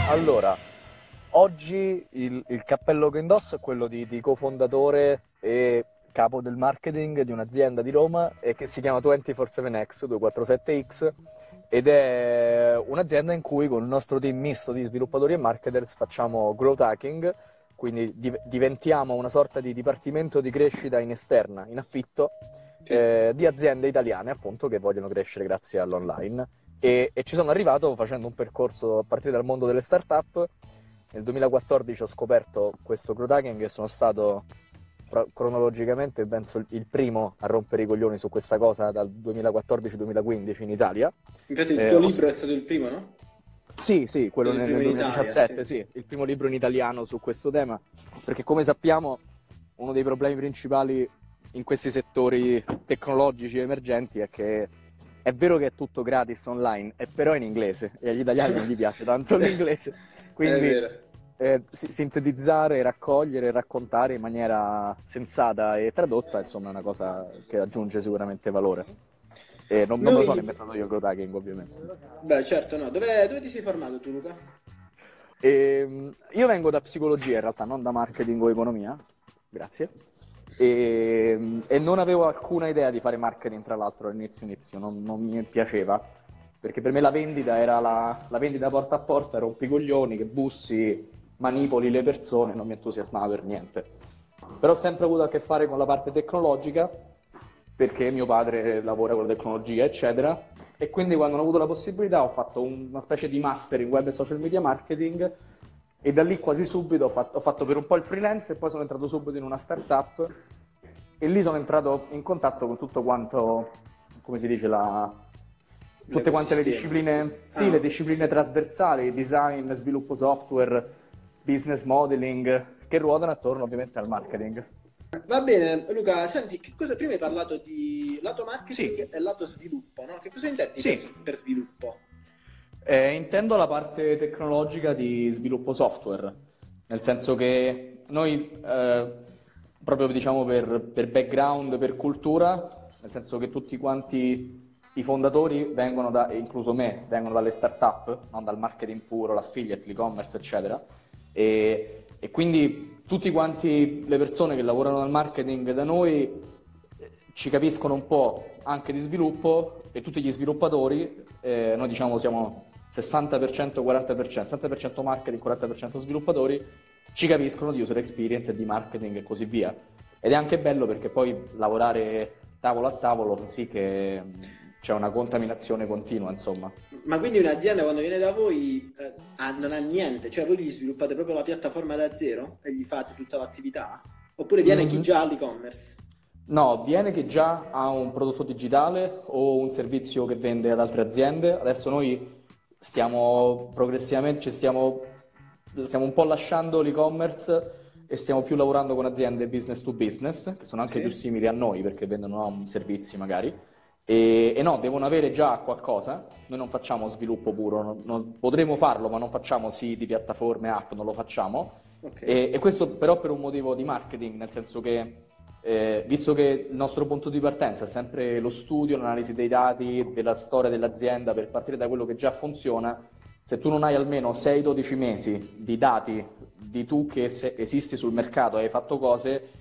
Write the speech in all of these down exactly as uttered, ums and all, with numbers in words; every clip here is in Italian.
Allora, oggi il, il cappello che indosso è quello di, di cofondatore e capo del marketing di un'azienda di Roma e che si chiama ventiquattro sette X, duecentoquarantasette X, ed è un'azienda in cui con il nostro team misto di sviluppatori e marketers facciamo growth hacking, quindi div- diventiamo una sorta di dipartimento di crescita in esterna, in affitto, Sì. eh, di aziende italiane appunto che vogliono crescere grazie all'online. E, e ci sono arrivato facendo un percorso a partire dal mondo delle start-up. Nel duemilaquattordici ho scoperto questo growth hacking e sono stato fra- cronologicamente penso il primo a rompere i coglioni su questa cosa dal duemilaquattordici-duemilaquindici in Italia. Infatti il Eh, tuo ho libro è stato il primo, no? Sì, sì, È quello stato il nel, primo nel in Italia, sì. duemiladiciassette, sì, il primo libro in italiano su questo tema, perché come sappiamo uno dei problemi principali in questi settori tecnologici emergenti è che è vero che è tutto gratis online, è però in inglese e agli italiani non gli piace tanto l'inglese, È quindi vero. eh, si- sintetizzare, raccogliere, raccontare in maniera sensata e tradotta, insomma, è una cosa che aggiunge sicuramente valore. E non, non me lo sono Noi... inventato io il growth hacking, ovviamente. Beh, certo, no. Dove, dove ti sei formato tu, Luca? Ehm, io vengo da psicologia in realtà, non da marketing o economia, grazie. E, e non avevo alcuna idea di fare marketing, tra l'altro, all'inizio inizio, non, non mi piaceva, perché per me la vendita era la, la vendita porta a porta, rompi i coglioni, che bussi, manipoli le persone, non mi entusiasmava per niente. Però ho sempre avuto a che fare con la parte tecnologica, perché mio padre lavora con la tecnologia, eccetera, e quindi quando ho avuto la possibilità ho fatto un- una specie di master in web e social media marketing e da lì quasi subito ho fatto, ho fatto per un po' il freelance e poi sono entrato subito in una startup e lì sono entrato in contatto con tutto quanto, come si dice, la, tutte quante le L'ecosistema. discipline, sì, Ah, le ok, discipline sì. trasversali, design, sviluppo software, business modeling, che ruotano attorno ovviamente al marketing. Va bene, Luca, senti, che cosa prima hai parlato di lato Sì, marketing e lato sviluppo, no? Che cosa intendi per, sì. per sviluppo? Eh, intendo la parte tecnologica di sviluppo software, nel senso che noi, eh, proprio diciamo per, per background, per cultura, nel senso che tutti quanti i fondatori vengono da, incluso me, vengono dalle start-up, non dal marketing puro, l'affiliate, l'e-commerce, eccetera. E, e quindi tutti quanti le persone che lavorano nel marketing da noi eh, ci capiscono un po' anche di sviluppo e tutti gli sviluppatori, eh, noi diciamo siamo sessanta per cento, quaranta per cento, sessanta per cento marketing, quaranta per cento sviluppatori, ci capiscono di user experience e di marketing e così via. Ed è anche bello perché poi lavorare tavolo a tavolo fa sì che mh, c'è una contaminazione continua, insomma. Ma quindi un'azienda quando viene da voi eh, ha- non ha niente, cioè voi gli sviluppate proprio la piattaforma da zero e gli fate tutta l'attività? Oppure viene chi Mm, già ha l'e-commerce? no, viene che già ha un prodotto digitale o un servizio che vende ad altre aziende. Adesso noi stiamo progressivamente, ci stiamo, stiamo un po' lasciando l'e-commerce e stiamo più lavorando con aziende business to business, che sono anche più Sì? simili a noi perché vendono no, servizi magari. E, e no, devono avere già qualcosa. Noi non facciamo sviluppo puro, non- non- potremo farlo, ma non facciamo siti, piattaforme, app, non lo facciamo. Ok. E, e questo però per un motivo di marketing, nel senso che eh, visto che il nostro punto di partenza è sempre lo studio, l'analisi dei dati, della storia dell'azienda per partire da quello che già funziona, se tu non hai almeno sei dodici mesi di dati di tu che se- esisti sul mercato e hai fatto cose,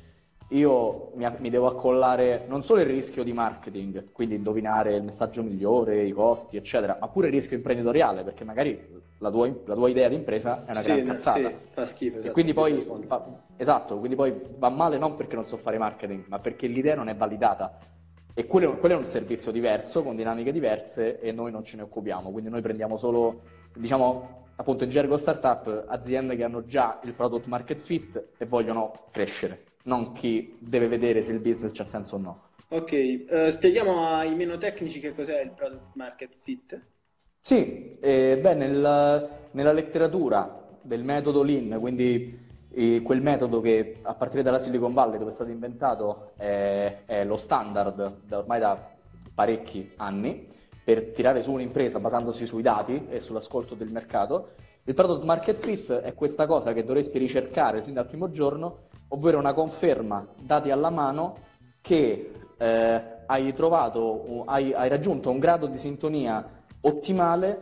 io mi, mi devo accollare non solo il rischio di marketing, quindi indovinare il messaggio migliore, i costi, eccetera, ma pure il rischio imprenditoriale, perché magari la tua, la tua idea di impresa è una Sì, gran no, cazzata. sì, fa schifo, E esatto, il quindi business poi model. va, esatto, quindi poi va male non perché non so fare marketing, ma perché l'idea non è validata. E quello, quello è un servizio diverso, con dinamiche diverse, e noi non ce ne occupiamo. Quindi noi prendiamo solo, diciamo, appunto in gergo startup, aziende che hanno già il product market fit e vogliono crescere, non chi deve vedere se il business c'ha senso o no. Ok, eh, spieghiamo ai meno tecnici che cos'è il product market fit. Sì, eh, beh, nel- nella letteratura del metodo Lean, quindi eh, quel metodo che a partire dalla Silicon Valley dove è stato inventato è, è lo standard da ormai da parecchi anni per tirare su un'impresa basandosi sui dati e sull'ascolto del mercato. Il product market fit è questa cosa che dovresti ricercare sin dal primo giorno, ovvero una conferma, dati alla mano, che eh, hai trovato, hai, hai raggiunto un grado di sintonia ottimale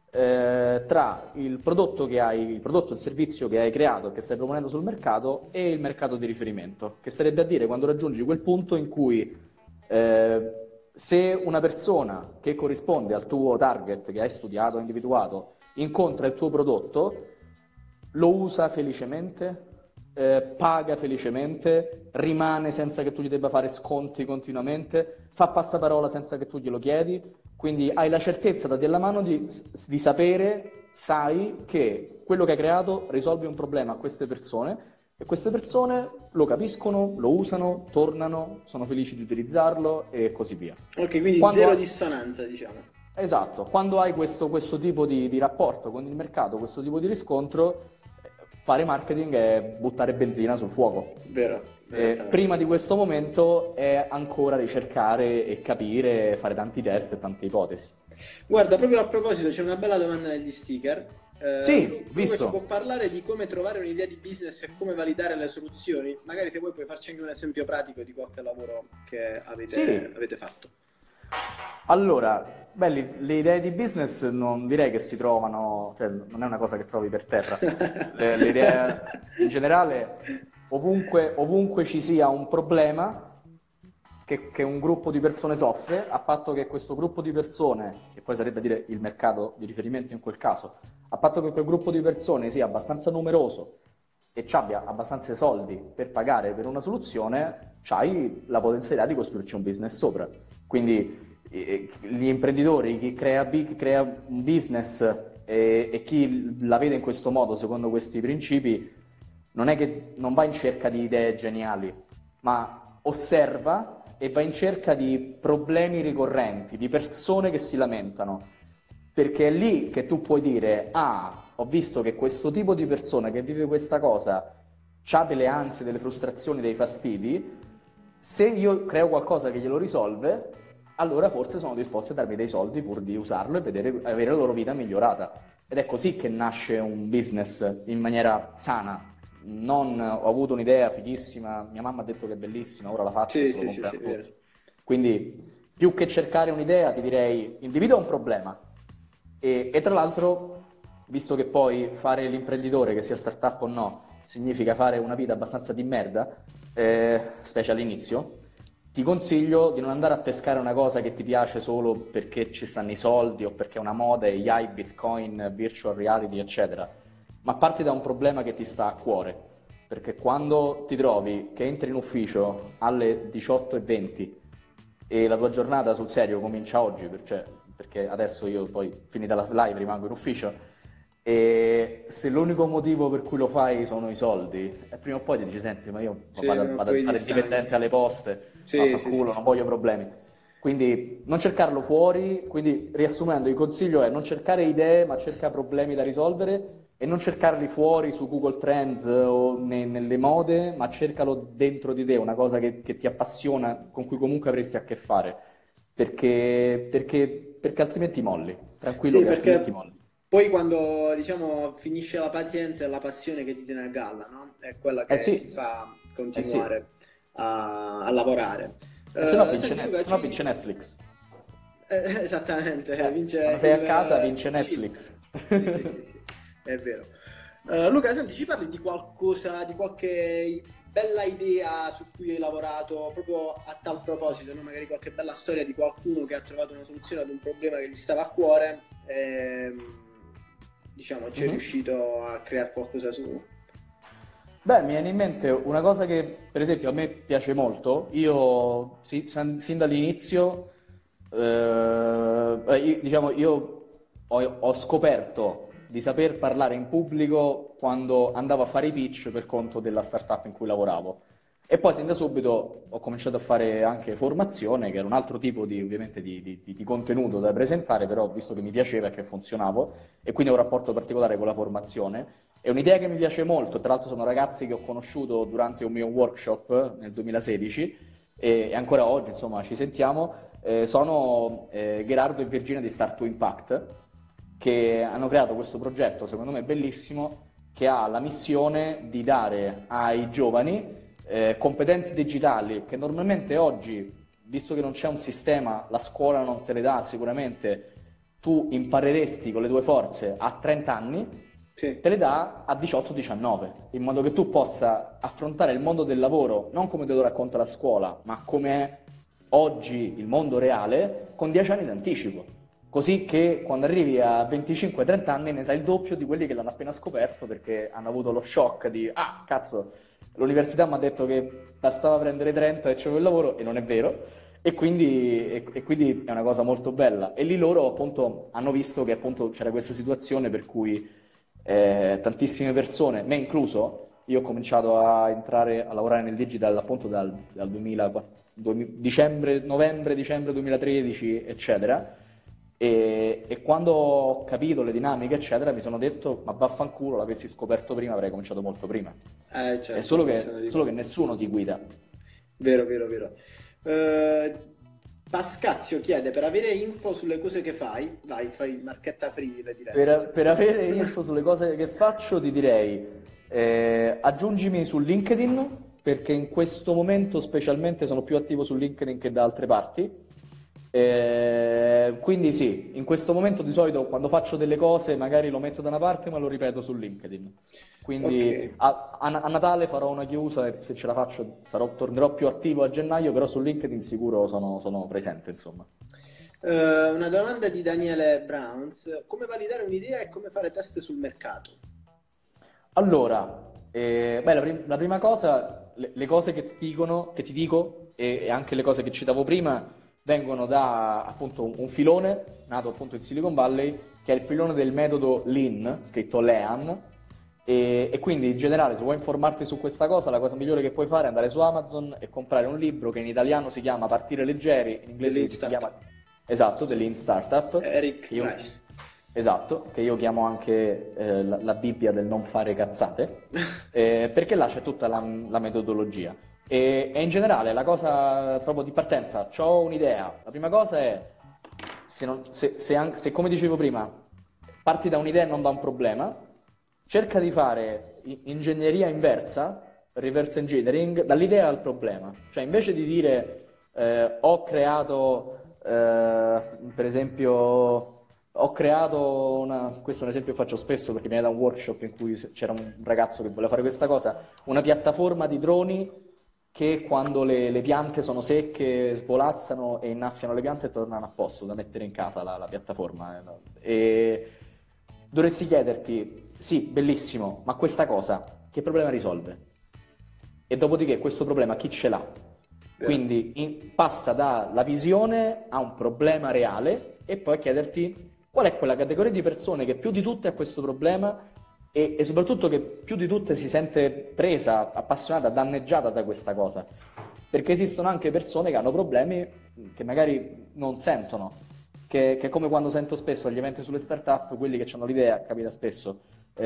eh, tra il prodotto che hai, il prodotto, il servizio che hai creato, che stai proponendo sul mercato, e il mercato di riferimento, che sarebbe a dire quando raggiungi quel punto in cui eh, se una persona che corrisponde al tuo target che hai studiato, individuato, incontra il tuo prodotto, lo usa felicemente, eh, paga felicemente, rimane senza che tu gli debba fare sconti continuamente, fa passaparola senza che tu glielo chiedi, quindi hai la certezza da della mano di, di sapere, sai che quello che hai creato risolve un problema a queste persone e queste persone lo capiscono, lo usano, tornano, sono felici di utilizzarlo e così via. Ok, quindi Quando zero hai- dissonanza, diciamo. Esatto, quando hai questo, questo tipo di, di rapporto con il mercato, questo tipo di riscontro, eh, fare marketing è buttare benzina sul fuoco. Vero, Eh, esattamente. prima di questo momento è ancora ricercare e capire, fare tanti test e tante ipotesi. Guarda, proprio a proposito, c'è una bella domanda negli sticker. Eh, Sì, Lu- Luca visto. ci può parlare di come trovare un'idea di business e come validare le soluzioni? Magari se vuoi puoi farci anche un esempio pratico di qualche lavoro che avete, Sì. avete fatto. Allora, beh, le, le idee di business non direi che si trovano, cioè non è una cosa che trovi per terra. Le, le idee in generale, ovunque, ovunque ci sia un problema che, che un gruppo di persone soffre, a patto che questo gruppo di persone, che poi sarebbe a dire il mercato di riferimento in quel caso, a patto che quel gruppo di persone sia abbastanza numeroso e ci abbia abbastanza soldi per pagare per una soluzione, c'hai la potenzialità di costruirci un business sopra. Quindi eh, gli imprenditori, chi crea, chi crea un business e, e chi la vede in questo modo, secondo questi principi, non è che non va in cerca di idee geniali, ma osserva e va in cerca di problemi ricorrenti, di persone che si lamentano. Perché è lì che tu puoi dire, ah, ho visto che questo tipo di persona che vive questa cosa ha delle ansie, delle frustrazioni, dei fastidi, se io creo qualcosa che glielo risolve, allora forse sono disposti a darmi dei soldi pur di usarlo e vedere, avere la loro vita migliorata. Ed è così che nasce un business in maniera sana. Non ho avuto un'idea fighissima, mia mamma ha detto che è bellissima, ora la faccio e Sì, se lo sì, sì, comprano sì, vero. tutti. Quindi, più che cercare un'idea, ti direi, individua un problema. E, e tra l'altro, visto che poi fare l'imprenditore, che sia startup o no, significa fare una vita abbastanza di merda, eh, specie all'inizio, ti consiglio di non andare a pescare una cosa che ti piace solo perché ci stanno i soldi o perché è una moda, A I, Bitcoin, virtual reality, eccetera. Ma parti da un problema che ti sta a cuore, perché quando ti trovi che entri in ufficio alle diciotto e venti e la tua giornata sul serio comincia oggi, per- cioè, perché adesso io poi finita la live rimango in ufficio, e se l'unico motivo per cui lo fai sono i soldi, e prima o poi ti dici, senti, ma io Sì, vado, a- prima o vado a poi fare ti il stanchi. dipendente alle poste, Sì, no, fa sì, culo, sì, non sì. voglio problemi. Quindi non cercarlo fuori, quindi riassumendo il consiglio è non cercare idee, ma cerca problemi da risolvere e non cercarli fuori su Google Trends o ne- nelle mode, ma cercalo dentro di te, una cosa che, che ti appassiona, con cui comunque avresti a che fare, perché, perché, perché altrimenti molli, tranquillo Sì, che altrimenti perché molli. poi quando, diciamo, finisce la pazienza è la passione che ti tiene a galla, no? È quella Eh che ti sì, fa eh sì, continuare a, a lavorare. e se no Eh, vince, senti Net- Luca, se no vince ci... Netflix. eh, esattamente, Eh, vince quando sei a casa il, vince il cinema. Netflix. Sì, sì, sì, sì, è vero. Eh, Luca, senti, ci parli di qualcosa, di qualche bella idea su cui hai lavorato proprio a tal proposito, no? Magari qualche bella storia di qualcuno che ha trovato una soluzione ad un problema che gli stava a cuore e, diciamo, ci è Mhm. riuscito a creare qualcosa su. Beh, mi viene in mente una cosa che, per esempio, a me piace molto. Io, si- san- sin dall'inizio, eh, eh, io- diciamo, io ho, ho scoperto di saper parlare in pubblico quando andavo a fare i pitch per conto della startup in cui lavoravo. E poi, sin da subito, ho cominciato a fare anche formazione, che era un altro tipo di, ovviamente, di, di- di- di contenuto da presentare, però visto che mi piaceva e che funzionavo, e quindi ho un rapporto particolare con la formazione. È un'idea che mi piace molto, tra l'altro sono ragazzi che ho conosciuto durante un mio workshop nel duemilasedici e, e ancora oggi, insomma, ci sentiamo. Eh, sono eh, Gerardo e Virginia di Start to Impact, che hanno creato questo progetto, secondo me bellissimo, che ha la missione di dare ai giovani eh, competenze digitali che normalmente oggi, visto che non c'è un sistema, la scuola non te le dà sicuramente, tu impareresti con le tue forze a trenta anni, Sì. te le dà a diciotto diciannove, in modo che tu possa affrontare il mondo del lavoro non come te lo racconta la scuola, ma come è oggi il mondo reale, con dieci anni d'anticipo. Così che quando arrivi a venticinque trenta anni ne sai il doppio di quelli che l'hanno appena scoperto, perché hanno avuto lo shock di ah, cazzo, l'università mi ha detto che bastava prendere trenta e c'avevo il lavoro, e non è vero. E quindi, e, e quindi è una cosa molto bella. E lì loro appunto hanno visto che appunto c'era questa situazione per cui eh, tantissime persone, me incluso, io ho cominciato a entrare a lavorare nel digital appunto dal, dal duemila, dicembre, novembre, dicembre duemilatredici, eccetera. E, e quando ho capito le dinamiche, eccetera, mi sono detto, ma vaffanculo, l'avessi scoperto prima, avrei cominciato molto prima. Eh, certo, È solo che, questo dico. solo che nessuno ti guida. Vero, vero, vero. Eh, Pascazio chiede, per avere info sulle cose che fai, vai, fai marchetta free, le dirette. Per, per avere info sulle cose che faccio ti direi eh, aggiungimi su LinkedIn, perché in questo momento specialmente sono più attivo su LinkedIn che da altre parti. Eh, quindi sì, in questo momento di solito quando faccio delle cose magari lo metto da una parte ma lo ripeto su LinkedIn. Quindi Ok. a, a- a Natale farò una chiusa e se ce la faccio sarò, tornerò più attivo a gennaio, però su LinkedIn sicuro sono, sono presente, insomma. Eh, una domanda di Daniele Browns, come validare un'idea e come fare test sul mercato? Allora, eh, beh, la, prim- la prima cosa, le, le cose che ti dicono, che ti dico e, e anche le cose che citavo prima vengono da appunto un, un filone nato appunto in Silicon Valley, che è il filone del metodo Lean, scritto Lean, e, e quindi in generale se vuoi informarti su questa cosa, la cosa migliore che puoi fare è andare su Amazon e comprare un libro che in italiano si chiama Partire leggeri, in inglese Lean si Startup. chiama, esatto, The Sì. Lean Startup, Eric che io- Rice. esatto, che io chiamo anche eh, la, la Bibbia del non fare cazzate, eh, perché là c'è tutta la, la metodologia. E, e in generale la cosa proprio di partenza, ho un'idea. La prima cosa è, se, non- se- se an- se, come dicevo prima, parti da un'idea e non da un problema, cerca di fare i- ingegneria inversa, reverse engineering, dall'idea al problema. Cioè invece di dire eh, ho creato, eh, per esempio... Ho creato una, questo è un esempio che faccio spesso perché viene da un workshop in cui se- c'era un ragazzo che voleva fare questa cosa, una piattaforma di droni che quando le, le piante sono secche svolazzano e innaffiano le piante e tornano a posto da mettere in casa la, la piattaforma. eh, no? E dovresti chiederti, sì, bellissimo, ma questa cosa che problema risolve? E dopodiché questo problema chi ce l'ha? Vero. Quindi in- passa dalla visione a un problema reale e poi chiederti qual è quella categoria di persone che più di tutte ha questo problema e, e soprattutto che più di tutte si sente presa, appassionata, danneggiata da questa cosa. Perché esistono anche persone che hanno problemi che magari non sentono, che, che è come quando sento spesso agli eventi sulle startup, quelli che hanno l'idea, capita spesso,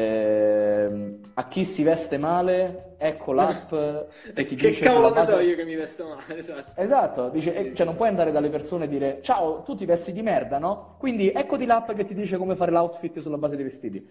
ehm, a chi si veste male, ecco l'app che ti Che dice cavolo sulla ne so base... io che mi vesto male, esatto. Esatto, dice, eh, cioè non puoi andare dalle persone e dire ciao, tu ti vesti di merda, no? Quindi eccoti l'app che ti dice come fare l'outfit sulla base dei vestiti.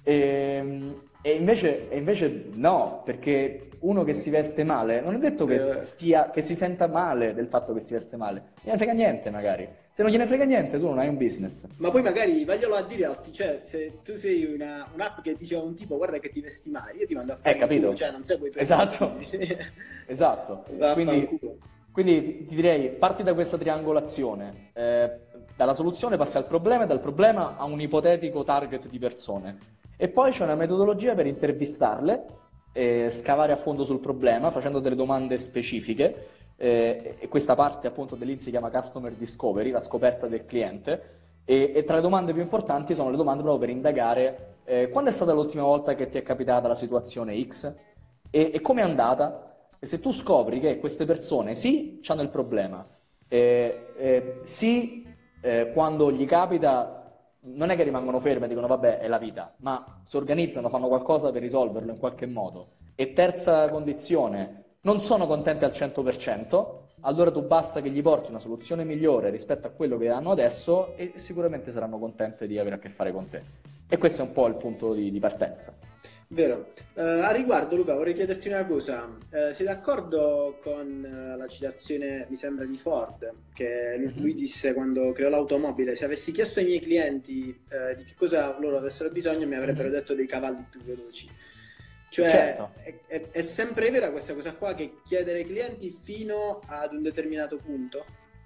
E, e invece, e invece no, perché uno che si veste male non è detto che Eh, stia, che si senta male del fatto che si veste male. Non gliene frega niente magari. Se non gliene frega niente tu non hai un business. Ma poi magari vaglielo a dire, a- cioè se tu sei una, un'app che dice a un tipo guarda che ti vesti male, io ti mando a fare Eh, il capito? culo, cioè non seguo i tuoi Esatto. consigli. Esatto. Quindi, Vaffanculo. quindi ti direi, parti da questa triangolazione, eh, dalla soluzione passi al problema e dal problema a un ipotetico target di persone. E poi c'è una metodologia per intervistarle, e scavare a fondo sul problema facendo delle domande specifiche. eh, e questa parte appunto dell'I N si chiama Customer Discovery, la scoperta del cliente. E, e tra le domande più importanti sono le domande proprio per indagare eh, quando è stata l'ultima volta che ti è capitata la situazione X e, e come è andata. E se tu scopri che queste persone sì, hanno il problema, eh, eh, sì, eh, quando gli capita non è che rimangono ferme e dicono vabbè è la vita, ma si organizzano, fanno qualcosa per risolverlo in qualche modo. E terza condizione, non sono contenti al cento per cento, allora tu basta che gli porti una soluzione migliore rispetto a quello che hanno adesso e sicuramente saranno contenti di avere a che fare con te. E questo è un po' il punto di, di partenza. Vero. Eh, a riguardo, Luca, vorrei chiederti una cosa. Eh, sei d'accordo con eh, la citazione, mi sembra, di Ford, che lui, lui Mhm. disse quando creò l'automobile, se avessi chiesto ai miei clienti eh, di che cosa loro avessero bisogno, mi avrebbero Mhm. detto dei cavalli più veloci. Cioè, Certo. è, è- è sempre vera questa cosa qua che chiedere ai clienti fino ad un determinato punto?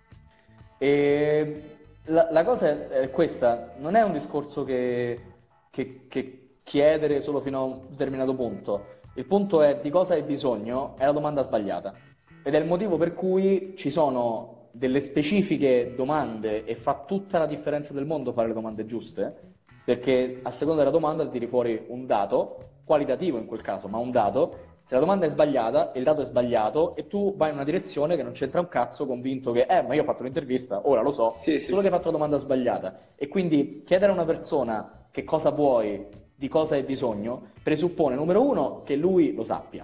E la, la cosa è, è questa, non è un discorso che, che- che chiedere solo fino a un determinato punto. Il punto è di cosa hai bisogno, è la domanda sbagliata. Ed è il motivo per cui ci sono delle specifiche domande e fa tutta la differenza del mondo fare le domande giuste, perché a seconda della domanda ti tiri fuori un dato, qualitativo in quel caso, ma un dato. Se la domanda è sbagliata e il dato è sbagliato e tu vai in una direzione che non c'entra un cazzo, convinto che, eh, ma io ho fatto l'intervista, ora lo so, Sì, sì, solo che hai sì. fatto la domanda sbagliata. E quindi chiedere a una persona che cosa vuoi, di cosa hai bisogno, presuppone, numero uno, che lui lo sappia.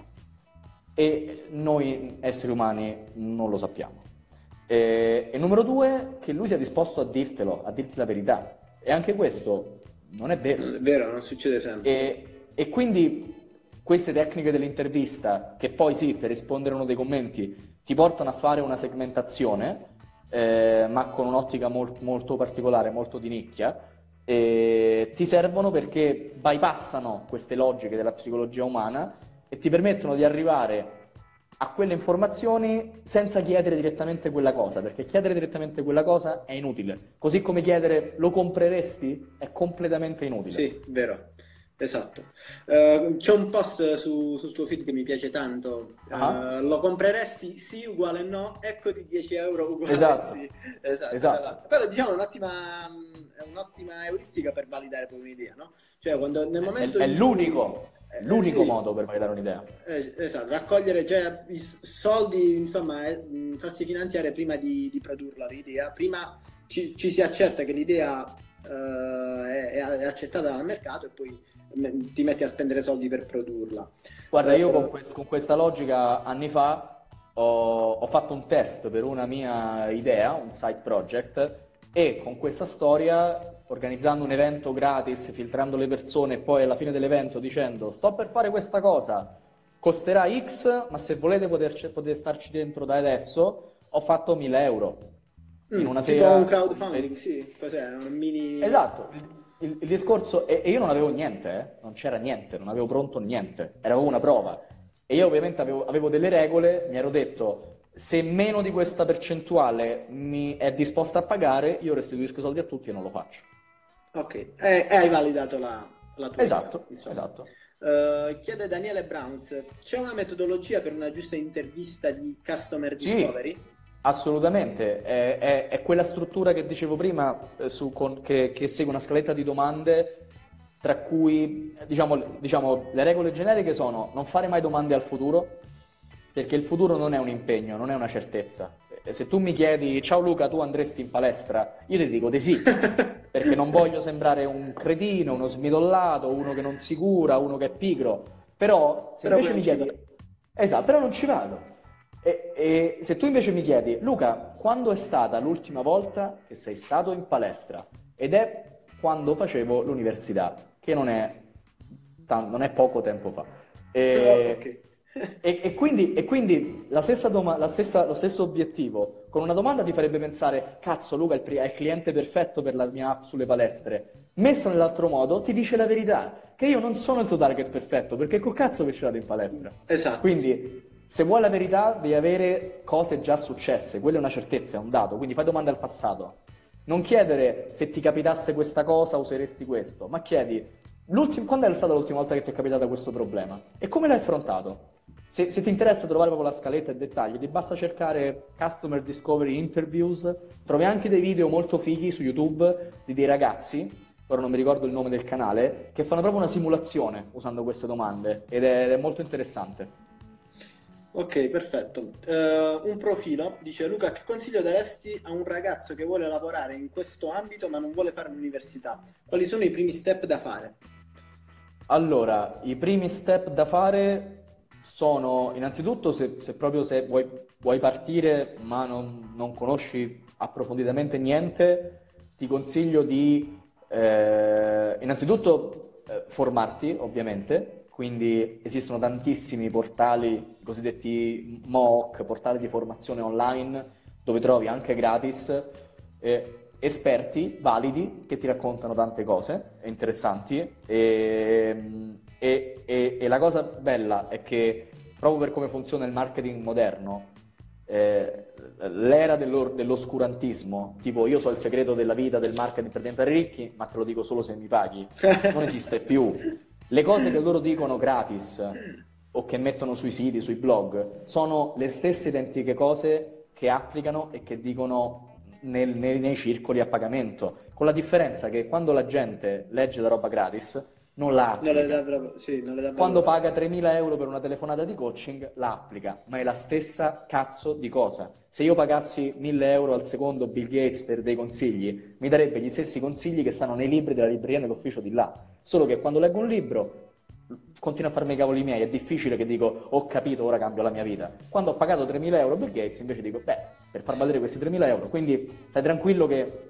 E noi esseri umani non lo sappiamo. E, e numero due, che lui sia disposto a dirtelo, a dirti la verità. E anche questo non è vero. Non è vero, non succede sempre. E, e quindi queste tecniche dell'intervista, che poi sì, per rispondere a uno dei commenti, ti portano a fare una segmentazione, eh, ma con un'ottica mol- molto particolare, molto di nicchia, e ti servono perché bypassano queste logiche della psicologia umana e ti permettono di arrivare a quelle informazioni senza chiedere direttamente quella cosa, perché chiedere direttamente quella cosa è inutile, così come chiedere lo compreresti è completamente inutile. Sì, vero, esatto. Eh, c'è un post su- sul tuo feed che mi piace tanto. Ah, Eh, lo compreresti? Sì, uguale no. Eccoti dieci euro uguale esatto, sì. Esatto, esatto. esatto. Però diciamo è un'ottima, mh, è un'ottima euristica per validare poi un'idea, no? Cioè, quando, nel È, momento è in cui... l'unico, eh, eh, l'unico sì, modo per validare un'idea. eh, esatto, raccogliere già i s- soldi, insomma, eh, mh, farsi finanziare prima di, di produrla l'idea, prima ci, ci si accerta che l'idea eh, è, è accettata dal mercato e poi me- ti metti a spendere soldi per produrla. Guarda, io con, Eh, quest- con questa logica anni fa ho, ho fatto un test per una mia idea, un side project, e con questa storia, organizzando un evento gratis, filtrando le persone e poi alla fine dell'evento dicendo sto per fare questa cosa, costerà X, ma se volete poterci- potete starci dentro da adesso, ho fatto mille euro in mm, una tipo un sera con crowdfunding, ve- sì, cos'è? Un mini... Esatto, il, il- il discorso, e, e io non avevo niente, eh, non c'era niente, non avevo pronto niente, era proprio una prova. E io ovviamente avevo, avevo delle regole, mi ero detto, se meno di questa percentuale mi è disposta a pagare, io restituisco i soldi a tutti e non lo faccio. Ok, e, e hai validato la, la tua idea, Esatto, insomma. esatto. Eh, chiede Daniele Browns, c'è una metodologia per una giusta intervista di customer Sì, discovery? assolutamente. È, è- è quella struttura che dicevo prima, eh, su- con- che, che segue una scaletta di domande, tra cui, eh, diciamo, diciamo, le regole generiche sono non fare mai domande al futuro, perché il futuro non è un impegno, non è una certezza. Eh, Se tu mi chiedi, ciao Luca, tu andresti in palestra? Io ti dico di sì, perché non voglio sembrare un cretino, uno smidollato, uno che non si cura, uno che è pigro. Però se Però poi invece mi non ci chiedi, va. esatto, però non ci vado. E, e se tu invece mi chiedi, Luca, quando è stata l'ultima volta che sei stato in palestra? Ed è quando facevo l'università, che non è, tan- non è poco tempo fa. Oh, ok. E, e- e quindi, e quindi la stessa doma- la stessa- lo stesso obiettivo, con una domanda ti farebbe pensare, cazzo Luca è il, pri- è il cliente perfetto per la mia app sulle palestre. Messo nell'altro modo, ti dice la verità, che io non sono il tuo target perfetto, perché col cazzo che ci vado in palestra? Esatto. Quindi, se vuoi la verità, devi avere cose già successe, quella è una certezza, è un dato, quindi fai domande al passato. Non chiedere se ti capitasse questa cosa useresti questo, ma chiedi l'ultim- quando è stata l'ultima volta che ti è capitato questo problema e come l'hai affrontato? Se, se ti interessa trovare proprio la scaletta e i dettagli, ti basta cercare Customer Discovery Interviews, trovi anche dei video molto fighi su YouTube di dei ragazzi, ora non mi ricordo il nome del canale, che fanno proprio una simulazione usando queste domande ed è, ed è molto interessante. Ok, perfetto. Eh, un profilo dice Luca, che consiglio daresti a un ragazzo che vuole lavorare in questo ambito ma non vuole fare l'università? Quali sono i primi step da fare? Allora, i primi step da fare sono innanzitutto se, se proprio se vuoi, vuoi partire ma non, non conosci approfonditamente niente, ti consiglio di eh, innanzitutto eh, formarti, ovviamente, quindi esistono tantissimi portali, cosiddetti M O O C, portali di formazione online, dove trovi anche gratis eh, esperti validi che ti raccontano tante cose interessanti e, e- e- e la cosa bella è che proprio per come funziona il marketing moderno, eh, l'era dell'or- dell'oscurantismo, tipo io so il segreto della vita del marketing per diventare ricchi, ma te lo dico solo se mi paghi, non esiste più. Le cose che loro dicono gratis o che mettono sui siti, sui blog, sono le stesse identiche cose che applicano e che dicono nel- nei, nei circoli a pagamento, con la differenza che quando la gente legge la roba gratis non la Non le dà applica. proprio, sì, non le dà Quando valore. paga tremila euro per una telefonata di coaching, la applica, ma è la stessa cazzo di cosa. Se io pagassi mille euro al secondo Bill Gates per dei consigli, mi darebbe gli stessi consigli che stanno nei libri della libreria nell'ufficio di là. Solo che quando leggo un libro continuo a farmi i cavoli miei, è difficile che dico ho capito, ora cambio la mia vita. Quando ho pagato tremila euro Bill Gates invece dico beh, per far valere questi tremila euro, quindi stai tranquillo che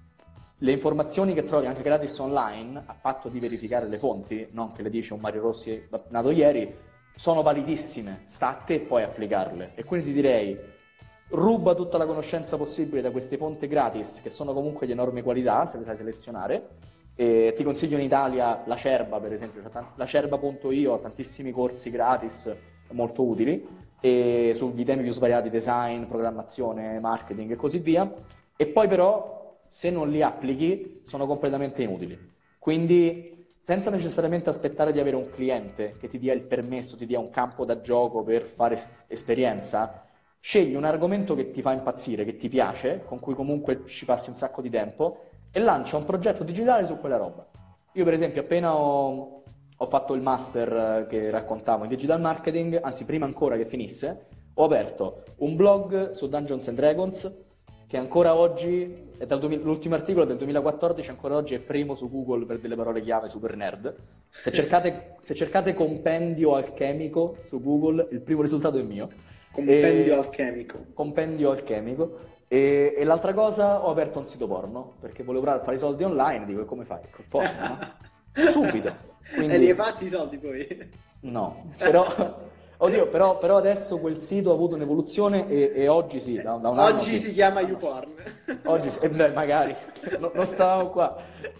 le informazioni che trovi anche gratis online, a patto di verificare le fonti, non che le dice un Mario Rossi nato ieri, sono validissime, sta a te poi applicarle. E quindi ti direi, ruba tutta la conoscenza possibile da queste fonti gratis, che sono comunque di enorme qualità, se le sai selezionare. E ti consiglio in Italia l'Acerba, per esempio, cioè l'acerba punto io ha tantissimi corsi gratis molto utili, e sugli temi più svariati, design, programmazione, marketing e così via. E poi però, se non li applichi, sono completamente inutili. Quindi, senza necessariamente aspettare di avere un cliente che ti dia il permesso, ti dia un campo da gioco per fare es- esperienza, scegli un argomento che ti fa impazzire, che ti piace, con cui comunque ci passi un sacco di tempo, e lancia un progetto digitale su quella roba. Io per esempio appena ho, ho fatto il master eh, che raccontavo in digital marketing, anzi prima ancora che finisse, ho aperto un blog su Dungeons and Dragons che ancora oggi, è dal duemila l'ultimo articolo è del duemilaquattordici, ancora oggi è primo su Google per delle parole chiave super nerd. Se cercate, se cercate compendio alchemico su Google, il primo risultato è mio. Compendio E- alchemico. Compendio alchemico. E, e l'altra cosa, ho aperto un sito porno, perché volevo provare a fare i soldi online, dico, e come fai? Col porno, no? Subito. Quindi... E li hai fatti i soldi poi? No, però, oddio, però, però adesso quel sito ha avuto un'evoluzione e, e oggi sì, da, da un anno Oggi sì. si chiama Da un anno YouPorn. sì. Oggi sì, e beh, magari, no- non stavamo qua.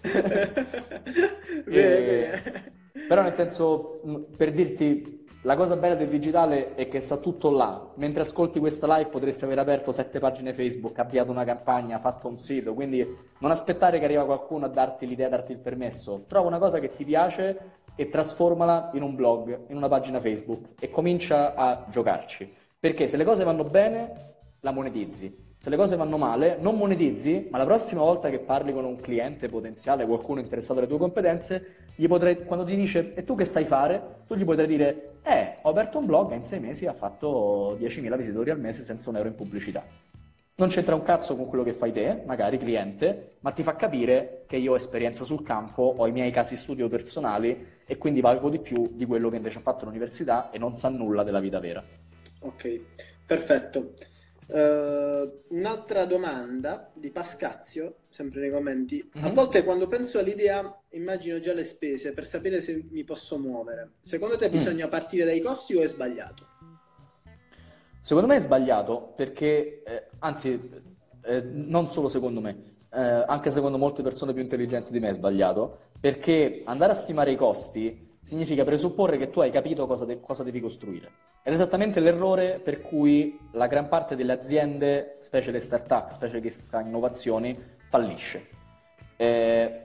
Bene, E- bene. Però nel senso, mh, per dirti, la cosa bella del digitale è che sta tutto là. Mentre ascolti questa live potresti aver aperto sette pagine Facebook, avviato una campagna, fatto un sito, quindi non aspettare che arriva qualcuno a darti l'idea, a darti il permesso. Trova una cosa che ti piace e trasformala in un blog, in una pagina Facebook e comincia a giocarci. Perché se le cose vanno bene, la monetizzi. Se le cose vanno male, non monetizzi, ma la prossima volta che parli con un cliente potenziale, qualcuno interessato alle tue competenze, gli potrai, quando ti dice e tu che sai fare, tu gli potrai dire eh, ho aperto un blog e in sei mesi ha fatto diecimila visitatori al mese senza un euro in pubblicità. Non c'entra un cazzo con quello che fai te, magari cliente, ma ti fa capire che io ho esperienza sul campo, ho i miei casi studio personali e quindi valgo di più di quello che invece ha fatto l'università e non sa nulla della vita vera. Ok, perfetto. Eh, un'altra domanda di Pascazio, sempre nei commenti. A Mhm. volte quando penso all'idea immagino già le spese per sapere se mi posso muovere. Secondo te Mm. bisogna partire dai costi o è sbagliato? Secondo me è sbagliato perché, eh, anzi, eh, non solo secondo me, eh, anche secondo molte persone più intelligenti di me è sbagliato, perché andare a stimare i costi significa presupporre che tu hai capito cosa, de- cosa devi costruire. Ed è esattamente l'errore per cui la gran parte delle aziende, specie le start-up, specie chi fa innovazioni, fallisce. Eh,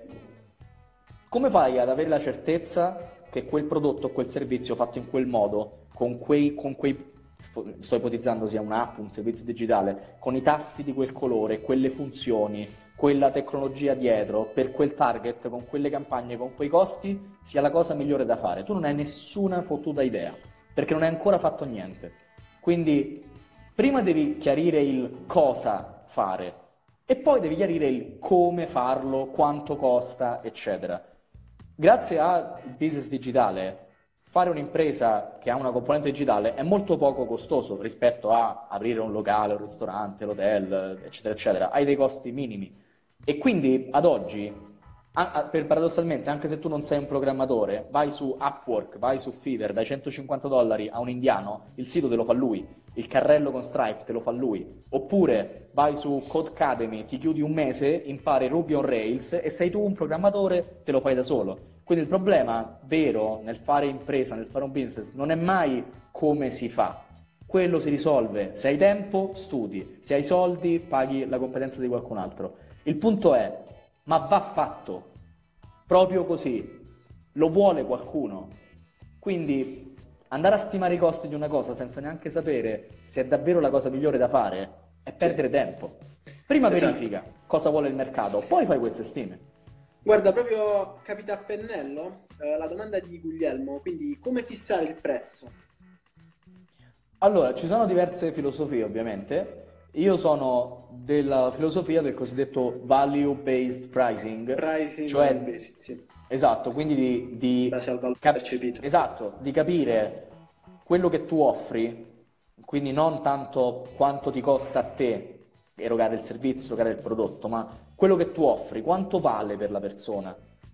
come fai ad avere la certezza che quel prodotto o quel servizio fatto in quel modo, con quei, con quei, sto ipotizzando sia un'app, un servizio digitale, con i tasti di quel colore, quelle funzioni, quella tecnologia dietro, per quel target, con quelle campagne, con quei costi, sia la cosa migliore da fare? Tu non hai nessuna fottuta idea, perché non hai ancora fatto niente. Quindi prima devi chiarire il cosa fare e poi devi chiarire il come farlo, quanto costa, eccetera. Grazie al business digitale, fare un'impresa che ha una componente digitale è molto poco costoso rispetto a aprire un locale, un ristorante, l'hotel, eccetera, eccetera. Hai dei costi minimi. E quindi ad oggi a- a- per paradossalmente, anche se tu non sei un programmatore, vai su Upwork, vai su Fiverr, dai centocinquanta dollari a un indiano, il sito te lo fa lui, il carrello con Stripe te lo fa lui. Oppure vai su Codecademy, ti chiudi un mese, impari Ruby on Rails e sei tu un programmatore, te lo fai da solo. Quindi il problema vero nel fare impresa, nel fare un business, non è mai come si fa. Quello si risolve. Se hai tempo, studi. Se hai soldi, paghi la competenza di qualcun altro. Il punto è, ma va fatto proprio così, lo vuole qualcuno. Quindi andare a stimare i costi di una cosa senza neanche sapere se è davvero la cosa migliore da fare è perdere tempo. Prima Esatto. verifica cosa vuole il mercato, poi fai queste stime. Guarda, proprio capita a pennello eh, la domanda di Guglielmo, quindi come fissare il prezzo? Allora, ci sono diverse filosofie ovviamente. Io sono della filosofia del cosiddetto value-based pricing, Pricing cioè, on basis, sì, esatto, quindi di, in di base al valore cap- percepito. esatto, di capire quello che tu offri, quindi non tanto quanto ti costa a te erogare il servizio, erogare il prodotto, ma quello che tu offri, quanto vale per la persona.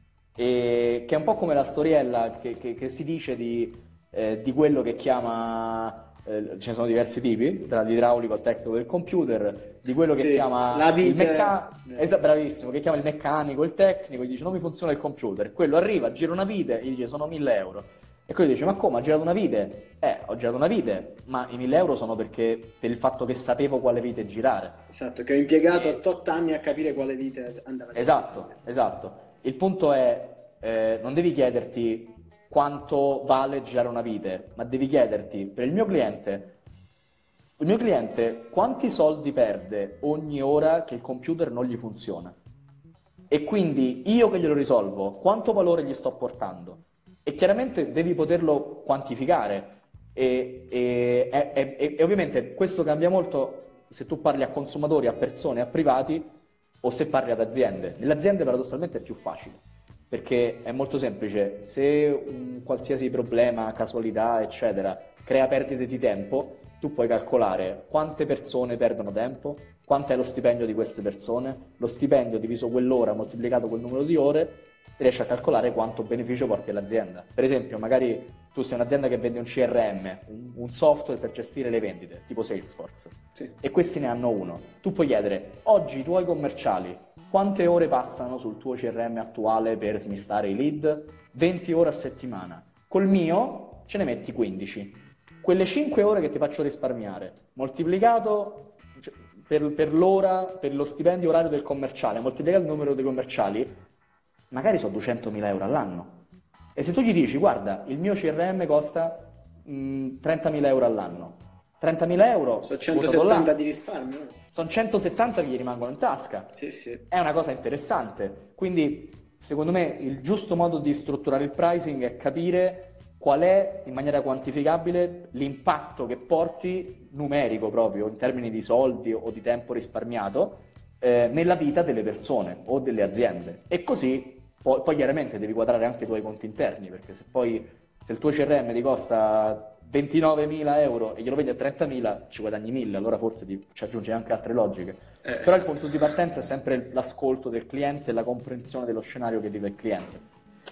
E che è un po' come la storiella che, che- che si dice di, eh, di quello che chiama, eh, ce ne sono diversi tipi, tra l'idraulico, il tecnico del computer, di quello che Sì, chiama la il vite. meccanico, Eh. bravissimo, che chiama il meccanico, il tecnico, gli dice non mi funziona il computer, quello arriva, gira una vite, gli dice sono mille euro. E quello dice, ma come, ha girato una vite? Eh, ho girato una vite, ma i mille euro sono perché per il fatto che sapevo quale vite girare. Esatto, che ho impiegato E- otto anni a capire quale vite andava a Esatto, esatto. Il punto è, eh, non devi chiederti quanto vale girare una vite, ma devi chiederti, per il mio cliente, il mio cliente quanti soldi perde ogni ora che il computer non gli funziona? E quindi io che glielo risolvo, quanto valore gli sto portando? E chiaramente devi poterlo quantificare. E, e- e- e- e ovviamente questo cambia molto se tu parli a consumatori, a persone, a privati o se parli ad aziende. Nelle aziende paradossalmente è più facile, perché è molto semplice. Se un qualsiasi problema, casualità, eccetera, crea perdite di tempo, tu puoi calcolare quante persone perdono tempo, quanto è lo stipendio di queste persone, lo stipendio diviso quell'ora moltiplicato quel numero di ore, riesci a calcolare quanto beneficio porti all'azienda. Per esempio, magari tu sei un'azienda che vende un C R M, un, un software per gestire le vendite, tipo Salesforce, Sì. e questi ne hanno uno. Tu puoi chiedere, oggi i tuoi commerciali, quante ore passano sul tuo C R M attuale per smistare i lead? venti ore a settimana. Col mio ce ne metti quindici. Quelle cinque ore che ti faccio risparmiare, moltiplicato cioè, per, per l'ora, per lo stipendio orario del commerciale, moltiplicato il numero dei commerciali, magari sono duecentomila euro all'anno. E se tu gli dici, guarda, il mio C R M costa mh, trentamila euro all'anno, trentamila euro Sono buttato centosettanta là, di risparmio. no? sono centosettanta che gli rimangono in tasca. Sì, sì. È una cosa interessante. Quindi, secondo me, il giusto modo di strutturare il pricing è capire qual è, in maniera quantificabile, l'impatto che porti, numerico proprio, in termini di soldi o di tempo risparmiato, eh, nella vita delle persone o delle aziende. E così, poi, poi chiaramente devi quadrare anche i tuoi conti interni, perché se poi, se il tuo C R M ti costa ventinovemila euro e glielo vendi a trentamila, ci guadagni mille, allora forse ti, ci aggiungi anche altre logiche. Eh, Però il punto di partenza è sempre l'ascolto del cliente e la comprensione dello scenario che vive il cliente.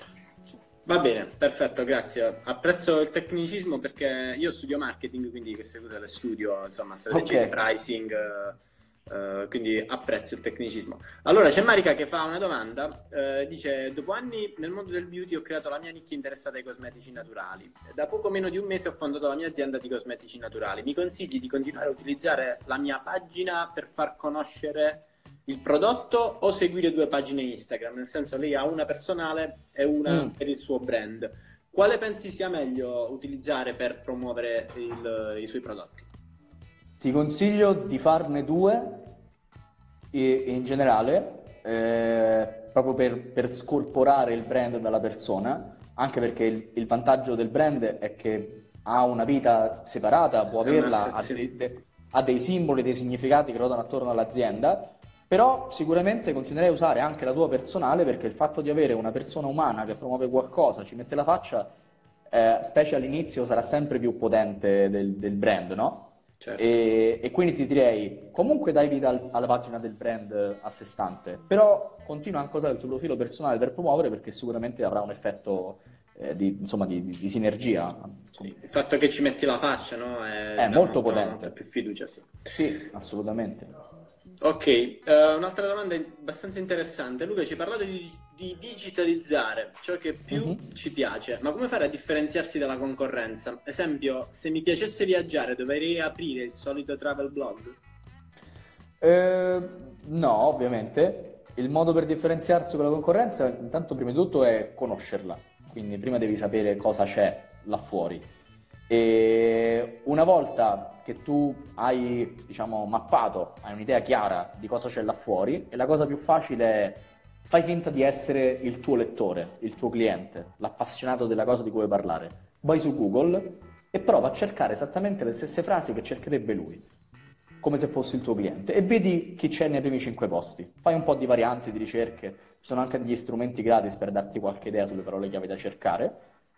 Va bene, perfetto, grazie. Apprezzo il tecnicismo perché io studio marketing, quindi queste cose le studio, insomma, strategie Ok. di pricing, eh, eh, quindi apprezzo il tecnicismo. Allora, c'è Marica che fa una domanda, eh, dice, dopo anni nel mondo del beauty ho creato la mia nicchia interessata ai cosmetici naturali. Da poco meno di un mese ho fondato la mia azienda di cosmetici naturali. Mi consigli di continuare a utilizzare la mia pagina per far conoscere il prodotto o seguire due pagine Instagram? Nel senso, lei ha una personale e una Mm. per il suo brand. Quale pensi sia meglio utilizzare per promuovere il- i suoi prodotti? Ti consiglio di farne due e- in generale, eh, proprio per, per scorporare il brand dalla persona, anche perché il, il vantaggio del brand è che ha una vita separata, può È un averla, ha, asset, sì. dei, de- ha dei simboli, dei significati che ruotano attorno all'azienda, però sicuramente continuerei a usare anche la tua personale perché il fatto di avere una persona umana che promuove qualcosa, ci mette la faccia, eh, specie all'inizio, sarà sempre più potente del, del brand, no? certo. E, e quindi ti direi, comunque dai vita al- alla pagina del brand a sé stante, però continua anche a usare il tuo profilo personale per promuovere perché sicuramente avrà un effetto eh, di, insomma, di, di- di sinergia. Sì, il fatto che ci metti la faccia, no? È Eh, dà molto molta, molta potente. più fiducia, sì. Sì, assolutamente. Ok, eh, un'altra domanda abbastanza interessante. Luca, ci hai parlato di, di digitalizzare ciò che più Mhm. ci piace, ma come fare a differenziarsi dalla concorrenza? Esempio, se mi piacesse viaggiare, dovrei aprire il solito travel blog? Eh, no, ovviamente. Il modo per differenziarsi con la concorrenza, intanto prima di tutto è conoscerla, quindi prima devi sapere cosa c'è là fuori. E una volta che tu hai, diciamo, mappato, hai un'idea chiara di cosa c'è là fuori, e la cosa più facile è fai finta di essere il tuo lettore, il tuo cliente, l'appassionato della cosa di cui vuoi parlare. Vai su Google e prova a cercare esattamente le stesse frasi che cercherebbe lui, come se fosse il tuo cliente, e vedi chi c'è nei primi cinque posti. Fai un po' di varianti, di ricerche, ci sono anche degli strumenti gratis per darti qualche idea sulle parole chiave da cercare,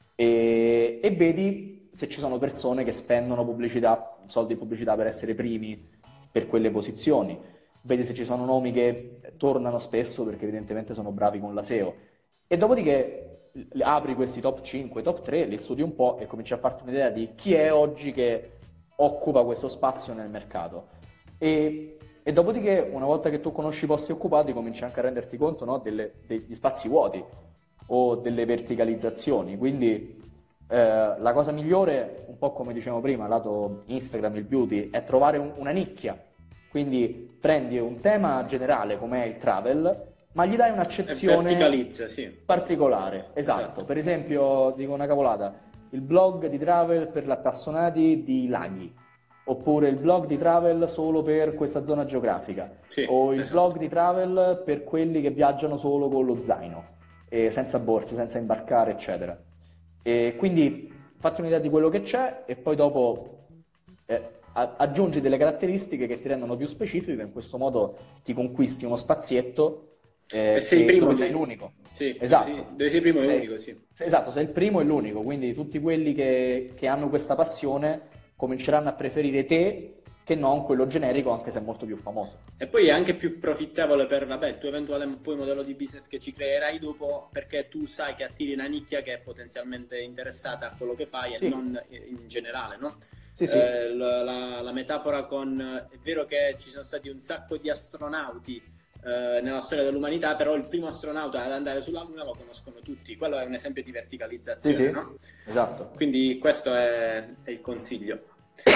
e, e vedi se ci sono persone che spendono pubblicità, soldi in pubblicità per essere primi per quelle posizioni, vedi se ci sono nomi che tornano spesso perché evidentemente sono bravi con la S E O, e dopodiché l- apri questi top cinque, top tre, li studi un po' e cominci a farti un'idea di chi è oggi che occupa questo spazio nel mercato. E, e dopodiché, una volta che tu conosci i posti occupati, cominci anche a renderti conto, no, delle- degli spazi vuoti o delle verticalizzazioni. Quindi eh, la cosa migliore, un po' come dicevamo prima, lato Instagram, il beauty, è trovare un- una nicchia. Quindi prendi un tema generale come è il travel, ma gli dai E un'accezione verticalizza, sì. particolare. Esatto. Esatto. Per esempio, dico una cavolata, il blog di travel per gli appassionati di laghi, oppure il blog di travel solo per questa zona geografica, Sì, o il esatto. blog di travel per quelli che viaggiano solo con lo zaino, e senza borse, senza imbarcare, eccetera. E quindi fatti un'idea di quello che c'è e poi dopo eh, a- aggiungi delle caratteristiche che ti rendono più specifico, in questo modo ti conquisti uno spazietto E eh, sei il che- primo, dove sei dove... l'unico. Sì, dove sei, Esatto. dove sei primo e Sei- unico, sì. sei- esatto, sei il primo e l'unico, quindi tutti quelli che, che hanno questa passione cominceranno a preferire te che non quello generico, anche se è molto più famoso. E poi è anche più profittevole per, vabbè, il tuo eventuale poi modello di business che ci creerai dopo, perché tu sai che attiri una nicchia che è potenzialmente interessata a quello che fai e Sì, non in generale, no? sì, sì, Eh, la, la- la metafora con... È vero che ci sono stati un sacco di astronauti eh, nella storia dell'umanità, però il primo astronauta ad andare sulla Luna lo conoscono tutti. Quello è un esempio di sì, verticalizzazione, sì, no? esatto. Quindi questo è, è il consiglio.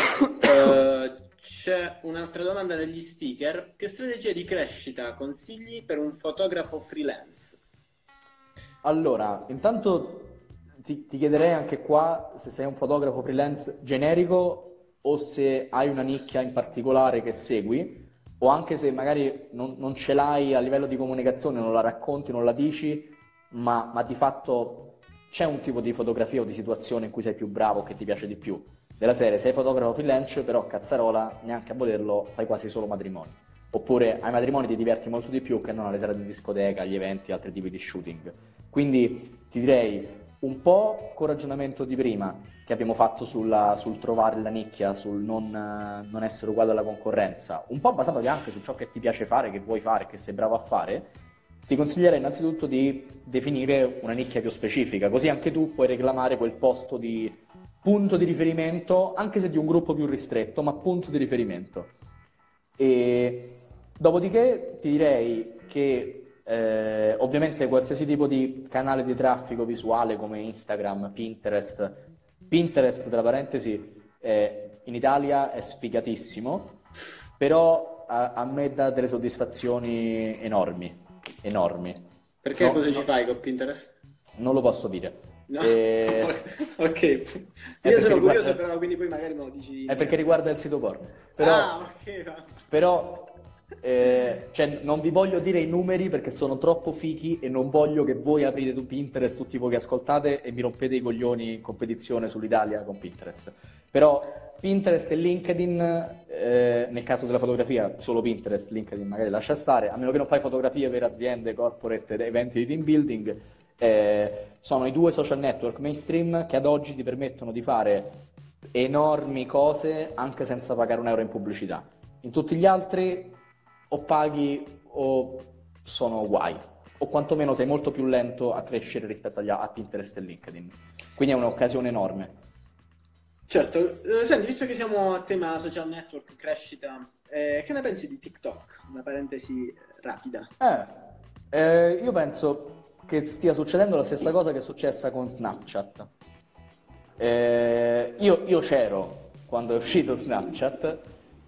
Eh, c'è un'altra domanda negli sticker. Che strategia di crescita consigli per un fotografo freelance? Allora, intanto ti, ti chiederei anche qua se sei un fotografo freelance generico o se hai una nicchia in particolare che segui, o anche se magari non, non ce l'hai a livello di comunicazione, non la racconti, non la dici, ma, ma di fatto c'è un tipo di fotografia o di situazione in cui sei più bravo, che ti piace di più. Della serie, sei fotografo freelance, però cazzarola, neanche a volerlo, fai quasi solo matrimoni. Oppure ai matrimoni ti diverti molto di più che non alle serate di discoteca, agli eventi, altri tipi di shooting. Quindi ti direi un po' col ragionamento di prima che abbiamo fatto sulla- sul trovare la nicchia, sul non, eh, non essere uguale alla concorrenza, un po' basato anche su ciò che ti piace fare, che vuoi fare, che sei bravo a fare. Ti consiglierei innanzitutto di definire una nicchia più specifica, così anche tu puoi reclamare quel posto di punto di riferimento, anche se di un gruppo più ristretto, ma punto di riferimento. E dopodiché ti direi che eh, ovviamente qualsiasi tipo di canale di traffico visuale come Instagram, Pinterest, Pinterest tra parentesi eh, in Italia è sfigatissimo, però a, a me dà delle soddisfazioni enormi, enormi. Perché No, cosa ci no, fai con Pinterest? non lo posso dire. No? Eh, Ok. è Io perché sono curioso, riguarda, però, quindi poi magari me lo dici. è perché riguarda il sito porno. Ah, Però ok. Va. però eh, cioè, non vi voglio dire i numeri perché sono troppo fichi e non voglio che voi aprite tu Pinterest, tutti voi che ascoltate, e mi rompete i coglioni in competizione sull'Italia con Pinterest. Però Pinterest e LinkedIn, eh, nel caso della fotografia, solo Pinterest, LinkedIn magari lascia stare, a meno che non fai fotografie per aziende, corporate, eventi di team building, eh, sono i due social network mainstream che ad oggi ti permettono di fare enormi cose anche senza pagare un euro in pubblicità. In tutti gli altri o paghi o sono guai, o quantomeno sei molto più lento a crescere rispetto agli, a Pinterest e LinkedIn. Quindi è un'occasione enorme. Certo, eh, senti, visto che siamo a tema social network, crescita, eh, che ne pensi di TikTok? Una parentesi rapida. Eh, eh, io penso che stia succedendo la stessa cosa che è successa con Snapchat. Eh, io, io c'ero quando è uscito Snapchat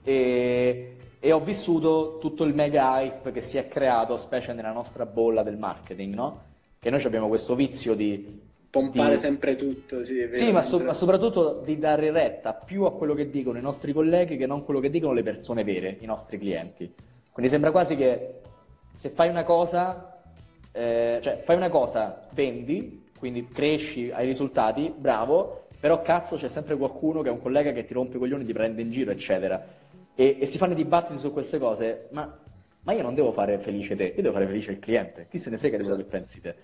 e, e ho vissuto tutto il mega hype che si è creato, specie nella nostra bolla del marketing, no? Che noi abbiamo questo vizio di pompare di... sempre tutto, sì, è vero, sì, ma, so- sempre... ma soprattutto di dare retta più a quello che dicono i nostri colleghi che non quello che dicono le persone vere, i nostri clienti. Quindi sembra quasi che se fai una cosa, eh, cioè fai una cosa, vendi, quindi cresci, hai risultati, bravo, però cazzo c'è sempre qualcuno che è un collega che ti rompe i coglioni, ti prende in giro, eccetera. E, e si fanno i dibattiti su queste cose, ma, ma io non devo fare felice te, io devo fare felice il cliente, chi se ne frega di quello che pensi te.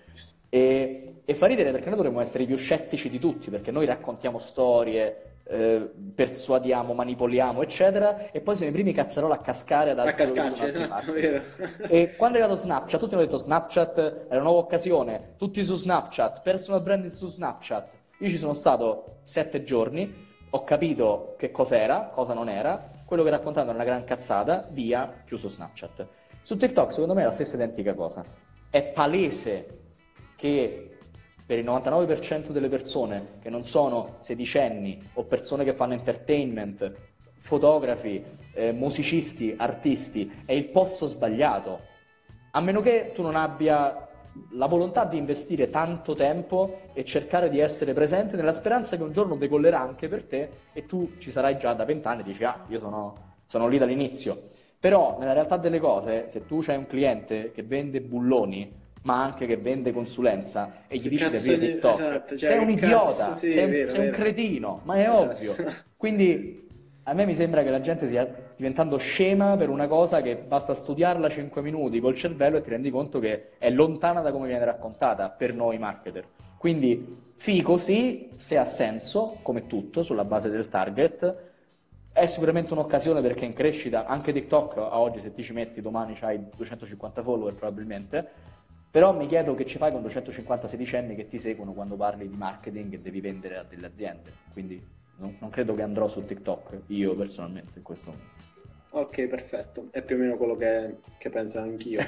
E, e fa ridere perché noi dovremmo essere i più scettici di tutti, perché noi raccontiamo storie, eh, persuadiamo, manipoliamo, eccetera, e poi siamo i primi cazzarola a cascare ad A altri cascarci, esatto, vero. E quando è arrivato Snapchat, tutti hanno detto Snapchat è una nuova occasione, tutti su Snapchat, personal branding su Snapchat. Io ci sono stato sette giorni, ho capito che cos'era, cosa non era, quello che raccontavano era una gran cazzata, via, chiuso Snapchat. Su TikTok secondo me è la stessa identica cosa. È palese che per il novantanove per cento delle persone che non sono sedicenni o persone che fanno entertainment, fotografi, eh, musicisti, artisti, è il posto sbagliato. A meno che tu non abbia la volontà di investire tanto tempo e cercare di essere presente nella speranza che un giorno decollerà anche per te e tu ci sarai già da vent'anni e dici ah, io sono, sono lì dall'inizio. Però nella realtà delle cose, se tu hai un cliente che vende bulloni ma anche che vende consulenza e gli dici di aprire di... TikTok, esatto, cioè, sei un idiota, cazzo, sì, sei, un, vero, sei un vero. cretino, ma è Esatto. ovvio. Quindi a me mi sembra che la gente stia diventando scema per una cosa che basta studiarla cinque minuti col cervello e ti rendi conto che è lontana da come viene raccontata per noi marketer. Quindi fico sì, se ha senso, come tutto, sulla base del target. È sicuramente un'occasione perché è in crescita, anche TikTok a oggi se ti ci metti domani c'hai duecentocinquanta follower probabilmente. Però mi chiedo che ci fai con duecentocinquanta sedicenni che ti seguono quando parli di marketing e devi vendere a delle aziende. Quindi non, non credo che andrò su TikTok, io personalmente, in questo momento. Ok, perfetto. È più o meno quello che, che penso anch'io.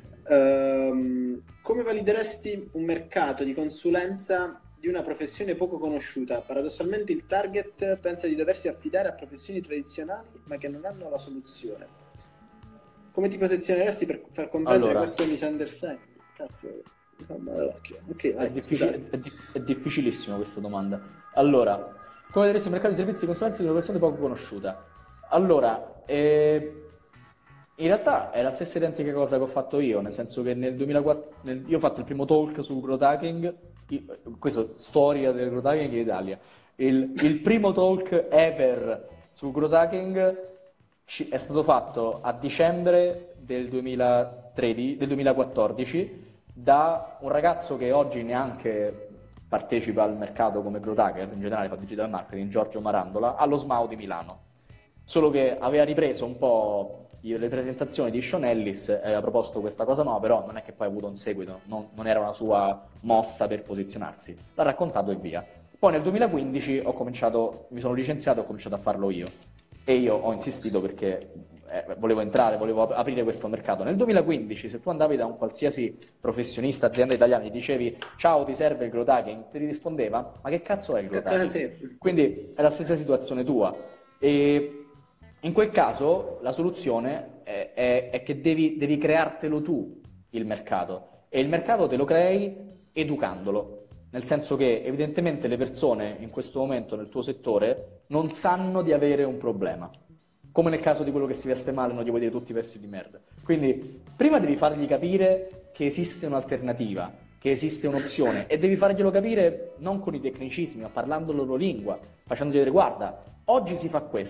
um, come valideresti un mercato di consulenza di una professione poco conosciuta? Paradossalmente il target pensa di doversi affidare a professioni tradizionali ma che non hanno la soluzione. Come ti posizioneresti per far comprendere Allora, questo misunderstanding? Cazzo, mi fa male l'occhio. Ok, vai, è, difficile, è, di- è difficilissima questa domanda. Allora, come vedresti il mercato di servizi di consulenza di una persona poco conosciuta? Allora, eh, in realtà è la stessa identica cosa che ho fatto io, nel senso che nel duemilaquattro, nel- io ho fatto il primo talk su growth hacking, il- questa storia del growth hacking in Italia. Il, il primo talk ever su growth hacking ci- è stato fatto a dicembre del duemilatredici, del duemilaquattordici da un ragazzo che oggi neanche partecipa al mercato come growth hacker, in generale fa digital marketing, Giorgio Marandola, allo S M A U di Milano. Solo che aveva ripreso un po' le presentazioni di Sean Ellis e aveva proposto questa cosa nuova, però non è che poi ha avuto un seguito, non, non era una sua mossa per posizionarsi. L'ha raccontato e via. Poi nel duemilaquindici ho cominciato, mi sono licenziato e ho cominciato a farlo io. E io ho insistito perché eh, volevo entrare, volevo ap- aprire questo mercato. Nel duemilaquindici, se tu andavi da un qualsiasi professionista, azienda italiana, e gli dicevi ciao, ti serve il growth hacking, ti rispondeva ma che cazzo è il growth hacking? sì. Quindi è la stessa situazione tua. E in quel caso la soluzione è, è- è che devi, devi creartelo tu il mercato e il mercato te lo crei educandolo, nel senso che evidentemente le persone in questo momento nel tuo settore non sanno di avere un problema, come nel caso di quello che si veste male non gli vuoi dire tutti i versi di merda. Quindi prima devi fargli capire che esiste un'alternativa, che esiste un'opzione e devi farglielo capire non con i tecnicismi, ma parlando la loro lingua, facendogli vedere guarda, oggi si fa questo,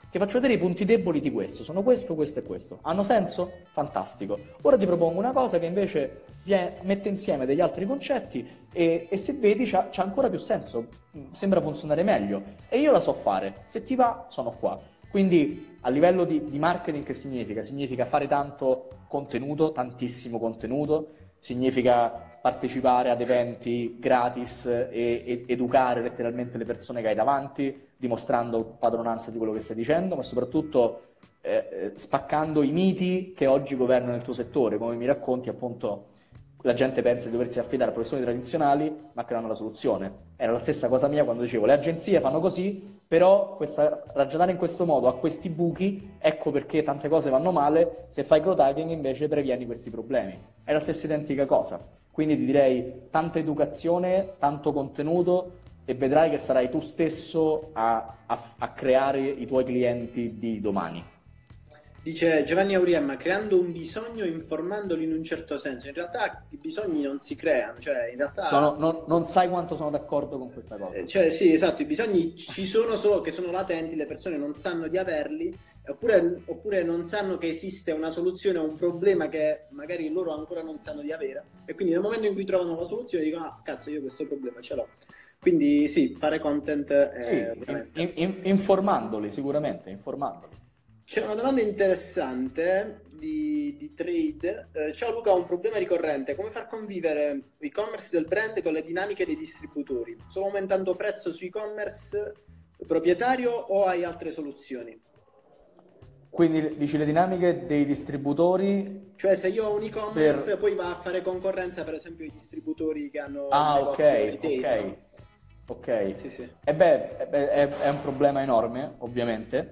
Ti faccio vedere i punti deboli di questo, sono questo, questo e questo. Hanno senso? Fantastico. Ora ti propongo una cosa che invece vie- mette insieme degli altri concetti e, e se vedi c'ha, c'ha ancora più senso, sembra funzionare meglio. E io la so fare, se ti va sono qua. Quindi a livello di, di marketing che significa? Significa fare tanto contenuto, tantissimo contenuto, significa partecipare ad eventi gratis e, e educare letteralmente le persone che hai davanti, dimostrando padronanza di quello che stai dicendo, ma soprattutto eh, spaccando i miti che oggi governano il tuo settore. Come mi racconti, appunto, la gente pensa di doversi affidare a professioni tradizionali, ma che non hanno la soluzione. Era la stessa cosa mia quando dicevo le agenzie fanno così, però questa, ragionare in questo modo ha questi buchi, ecco perché tante cose vanno male. Se fai growth hacking invece previeni questi problemi. È la stessa identica cosa. Quindi ti direi tanta educazione, tanto contenuto e vedrai che sarai tu stesso a, a, a creare i tuoi clienti di domani. Dice Giovanni Auriemma, creando un bisogno informandoli in un certo senso. In realtà i bisogni non si creano, cioè in realtà... Sono, non, non sai quanto sono d'accordo con questa cosa. Eh, Cioè sì, esatto, i bisogni ci sono solo che sono latenti, le persone non sanno di averli, oppure, oppure non sanno che esiste una soluzione a un problema che magari loro ancora non sanno di avere, e quindi nel momento in cui trovano la soluzione dicono, ah cazzo, io questo problema ce l'ho. Quindi sì, fare content è Sì, veramente... in- in- informandoli sicuramente, informandoli. C'è una domanda interessante di, di Trade. Eh, ciao Luca, ho un problema ricorrente. Come far convivere l'e-commerce del brand con le dinamiche dei distributori? Solo aumentando prezzo su e-commerce proprietario o hai altre soluzioni? Quindi dici le dinamiche dei distributori. Cioè se io ho un e-commerce Per- poi va a fare concorrenza per esempio ai distributori che hanno il Ah, negozio ok, retail, ok, no? ok. Sì, sì. E beh, è, è- è un problema enorme, ovviamente.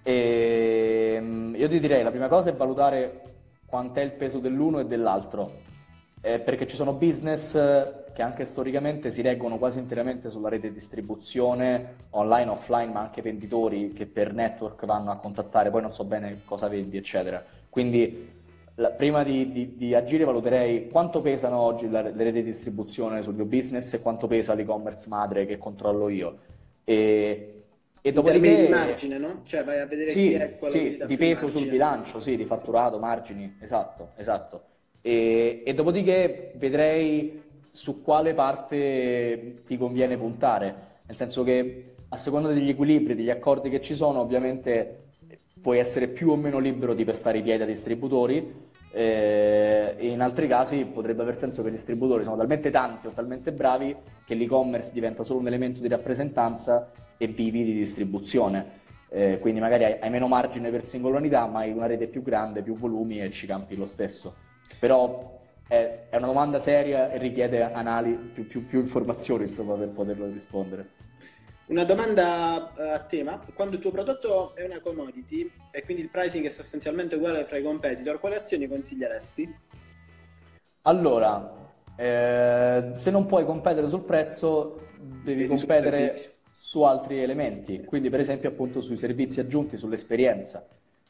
E mm, io ti direi, la prima cosa è valutare quant'è il peso dell'uno e dell'altro. Eh, perché ci sono business eh, che anche storicamente si reggono quasi interamente sulla rete di distribuzione, online, offline, ma anche venditori che per network vanno a contattare, poi non so bene cosa vendi, eccetera. Quindi la- prima di, di- di agire valuterei quanto pesano oggi la- le reti di distribuzione sul mio business e quanto pesa l'e-commerce madre che controllo io. E, e In termini di dopodiché, margine, no? Cioè vai a vedere chi è sì, quello che ti sì, dà di più peso sul margine. bilancio, sì, di fatturato, margini, esatto, esatto. E, e dopodiché vedrei su quale parte ti conviene puntare, nel senso che a seconda degli equilibri, degli accordi che ci sono, ovviamente puoi essere più o meno libero di pestare i piedi a distributori, eh, e in altri casi potrebbe aver senso che i distributori sono talmente tanti o talmente bravi che l'e-commerce diventa solo un elemento di rappresentanza e vivi di distribuzione. Eh, quindi magari hai, hai meno margine per singola unità, ma hai una rete più grande, più volumi e ci campi lo stesso. Però è, è una domanda seria e richiede anali, più, più- più informazioni, insomma, per poterlo rispondere. Una domanda eh, a tema: quando il tuo prodotto è una commodity e quindi il pricing è sostanzialmente uguale fra i competitor, quali azioni consiglieresti? Allora, eh, se non puoi competere sul prezzo, devi Vedi sul competere servizio. su altri elementi, quindi per esempio appunto sui servizi aggiunti, sull'esperienza.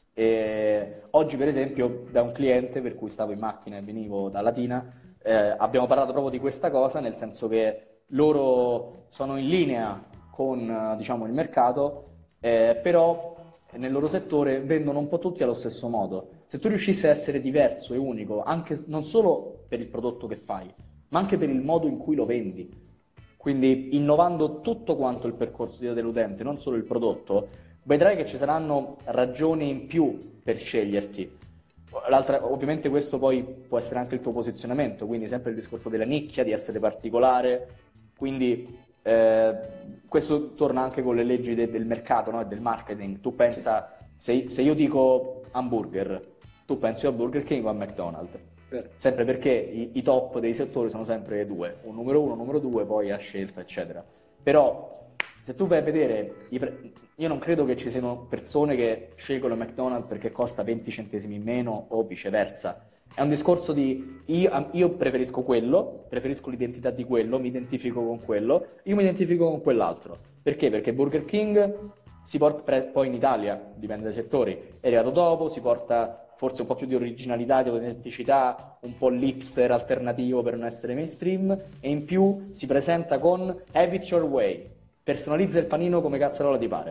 E oggi per esempio da un cliente per cui stavo in macchina e venivo da Latina, eh, abbiamo parlato proprio di questa cosa, nel senso che loro sono in linea con eh, diciamo, il mercato, eh, però nel loro settore vendono un po' tutti allo stesso modo. Se tu riuscissi a essere diverso e unico, anche non solo per il prodotto che fai, ma anche per il modo in cui lo vendi, quindi innovando tutto quanto il percorso di vita dell'utente, non solo il prodotto, vedrai che ci saranno ragioni in più per sceglierti. L'altra, ovviamente questo poi può essere anche il tuo posizionamento, quindi sempre il discorso della nicchia, di essere particolare, quindi eh, questo torna anche con le leggi de- del mercato, no? E del marketing. Tu pensa, se, se io dico hamburger, tu pensi a Burger King o a McDonald's, Vero. sempre perché i, i top dei settori sono sempre due, un numero uno, un numero due, poi a scelta, eccetera. Però se tu vai a vedere, i pre- io non credo che ci siano persone che scelgono McDonald's perché costa venti centesimi in meno o viceversa. È un discorso di io, io preferisco quello, preferisco l'identità di quello, mi identifico con quello, io mi identifico con quell'altro. Perché? Perché Burger King si porta, pre- poi in Italia, dipende dai settori, è arrivato dopo, si porta forse un po' più di originalità, di autenticità, un po' l'hipster alternativo per non essere mainstream, e in più si presenta con Have it your way, personalizza il panino come cazzarola ti pare.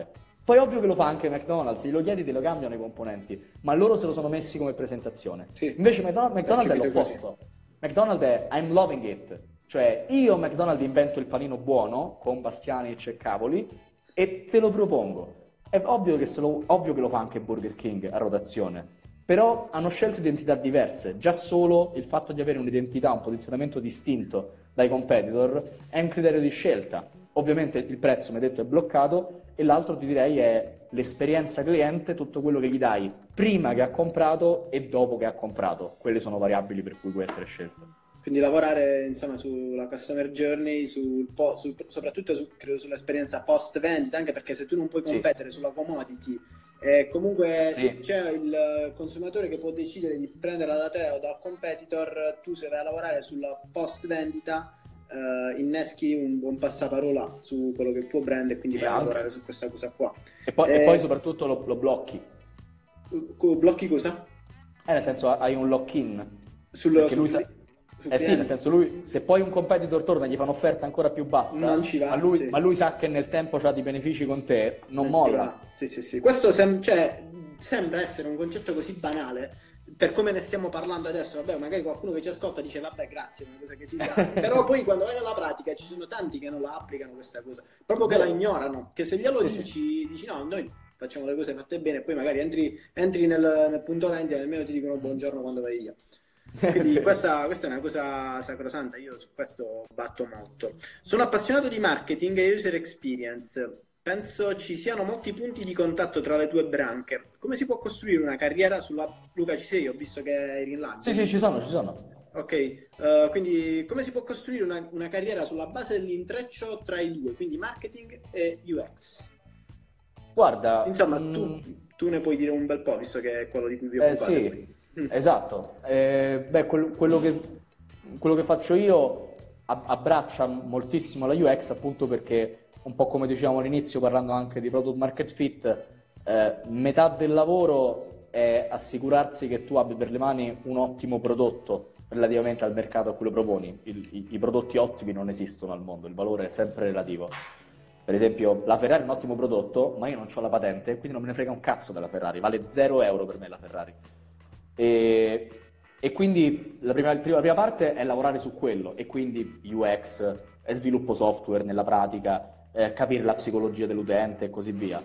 Poi ovvio che lo fa anche McDonald's, se glielo chiedi te lo cambiano i componenti, ma loro se lo sono messi come presentazione. Sì. Invece McDonald's, McDonald's è Percepito così. l'opposto. McDonald's è I'm loving it, cioè io McDonald's invento il panino buono con Bastianic e cavoli e te lo propongo. È ovvio che, se lo, ovvio che lo fa anche Burger King a rotazione, però hanno scelto identità diverse. Già solo il fatto di avere un'identità, un posizionamento distinto dai competitor è un criterio di scelta. Ovviamente il prezzo, mi hai detto, è bloccato, e l'altro ti direi è l'esperienza cliente, tutto quello che gli dai prima che ha comprato e dopo che ha comprato. Quelle sono variabili per cui può essere scelto. Quindi lavorare insomma sulla customer journey, sul po- sul- soprattutto su- credo sull'esperienza post vendita, anche perché se tu non puoi Sì. competere sulla commodity, eh, comunque Sì. c'è il consumatore che può decidere di prenderla da te o dal competitor. Tu, se vai a lavorare sulla post vendita, eh, inneschi un buon passaparola su quello che è il tuo brand, e quindi Sì, vai a anche. lavorare su questa cosa qua. E poi, Eh, e poi soprattutto lo, lo blocchi. co- blocchi cosa? Eh, nel senso hai un lock-in. Sul, Perché sul lui sa... cli- sul Eh sì, cliente? nel senso lui, se poi un competitor torna e gli fa un'offerta ancora più bassa, Non ci va, ma lui, sì. ma lui sa che nel tempo c'ha dei benefici con te, non Non molla. ci va. Sì, sì, sì. Questo sem- cioè, sembra essere un concetto così banale, per come ne stiamo parlando adesso. Vabbè, magari qualcuno che ci ascolta dice vabbè, grazie, è una cosa che si sa. Però poi quando vai nella pratica ci sono tanti che non la applicano questa cosa, proprio che la ignorano, che se glielo Sì, sì. dici, dici no, noi facciamo le cose fatte bene, e poi magari entri, entri nel, nel punto vendita e nemmeno ti dicono buongiorno quando vai via. Quindi questa, questa è una cosa sacrosanta, io su questo batto molto. Sono appassionato di marketing e user experience. Penso ci siano molti punti di contatto tra le due branche. Come si può costruire una carriera sulla... Luca, ci sei? Ho visto che eri in live. Sì, sì, ci sono, ci sono. Ok, eh, quindi come si può costruire una, una carriera sulla base dell'intreccio tra i due, quindi marketing e U X? Guarda, Insomma, mm, tu, tu ne puoi dire un bel po', visto che è quello di cui vi eh, occupate sì, voi. Mm. esatto. Eh, beh, quel- quello che, quello che faccio io ab- abbraccia moltissimo la U X, appunto perché, un po' come dicevamo all'inizio, parlando anche di product market fit, eh, metà del lavoro è assicurarsi che tu abbia per le mani un ottimo prodotto relativamente al mercato a cui lo proponi. Il- i, I prodotti ottimi non esistono al mondo, il valore è sempre relativo. Per esempio, la Ferrari è un ottimo prodotto, ma io non ho la patente, quindi non me ne frega un cazzo della Ferrari, vale zero euro per me la Ferrari. E, e quindi la prima, la prima- la prima parte è lavorare su quello, e quindi U X, e sviluppo software nella pratica, eh, capire la psicologia dell'utente e così via.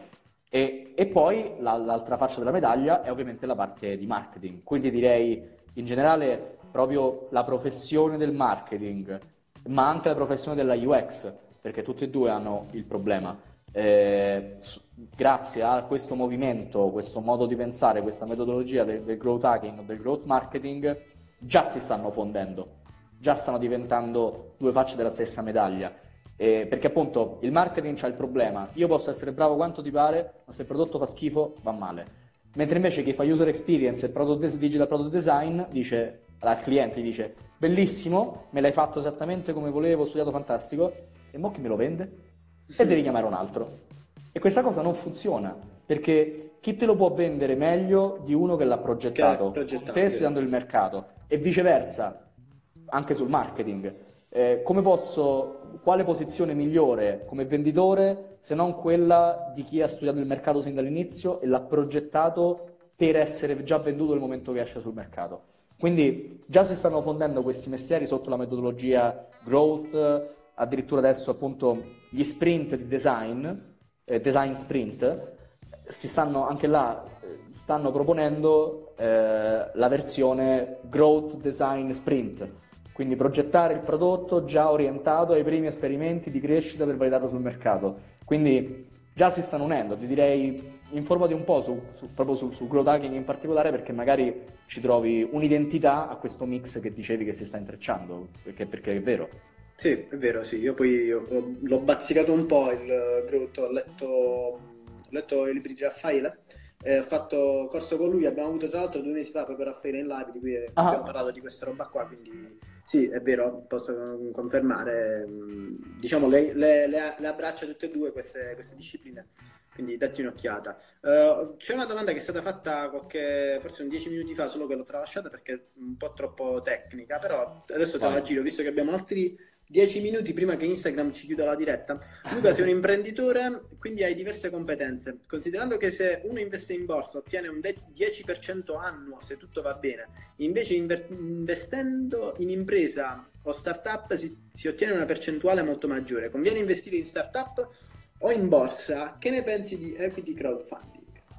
E, e poi la- l'altra faccia della medaglia è ovviamente la parte di marketing, quindi direi in generale proprio la professione del marketing, ma anche la professione della U X, perché tutti e due hanno il problema. Eh, s- grazie a questo movimento, questo modo di pensare, questa metodologia del, del growth hacking, del growth marketing, già si stanno fondendo, già stanno diventando due facce della stessa medaglia. Eh, perché appunto il marketing c'ha il problema: io posso essere bravo quanto ti pare, ma se il prodotto fa schifo va male. Mentre invece chi fa user experience e product des- digital product design dice al cliente, dice bellissimo, me l'hai fatto esattamente come volevo, ho studiato fantastico, e mo chi me lo vende? E devi chiamare un altro. E questa cosa non funziona, perché chi te lo può vendere meglio di uno che l'ha progettato, con progettato, te vero. studiando il mercato, e viceversa, anche sul marketing. Eh, come posso, quale posizione migliore come venditore se non quella di chi ha studiato il mercato sin dall'inizio e l'ha progettato per essere già venduto nel momento che esce sul mercato? Quindi già si stanno fondendo questi mestieri sotto la metodologia growth, addirittura adesso appunto gli sprint di design, eh, design sprint, si stanno anche là, eh, stanno proponendo eh, la versione growth design sprint, quindi progettare il prodotto già orientato ai primi esperimenti di crescita per validarlo sul mercato. Quindi già si stanno unendo, ti direi informati un po' su, su- proprio sul su growth hacking in particolare, perché magari ci trovi un'identità a questo mix che dicevi che si sta intrecciando, perché, perché è vero. Sì, è vero, sì. Io poi ho- ho- l'ho bazzicato un po' il growth, ho letto, ho letto i libri di Raffaele, eh, ho fatto corso con lui, abbiamo avuto tra l'altro due mesi fa proprio Raffaele in live, di cui abbiamo Ah, parlato di questa roba qua, quindi sì, è vero, posso confermare. mm, Diciamo, le, le- le- le abbraccia tutte e due queste, queste discipline. quindi datti un'occhiata. Eh, c'è una domanda che è stata fatta qualche, forse un dieci minuti fa, solo che l'ho tralasciata perché è un po' troppo tecnica, però adesso te la Vai. giro, visto che abbiamo altri dieci minuti prima che Instagram ci chiuda la diretta. Luca, sei un imprenditore, quindi hai diverse competenze. Considerando che se uno investe in borsa ottiene un de- dieci per cento annuo, se tutto va bene, invece inver- investendo in impresa o startup si, si ottiene una percentuale molto maggiore. Conviene investire in startup o in borsa? Che ne pensi di equity crowdfunding?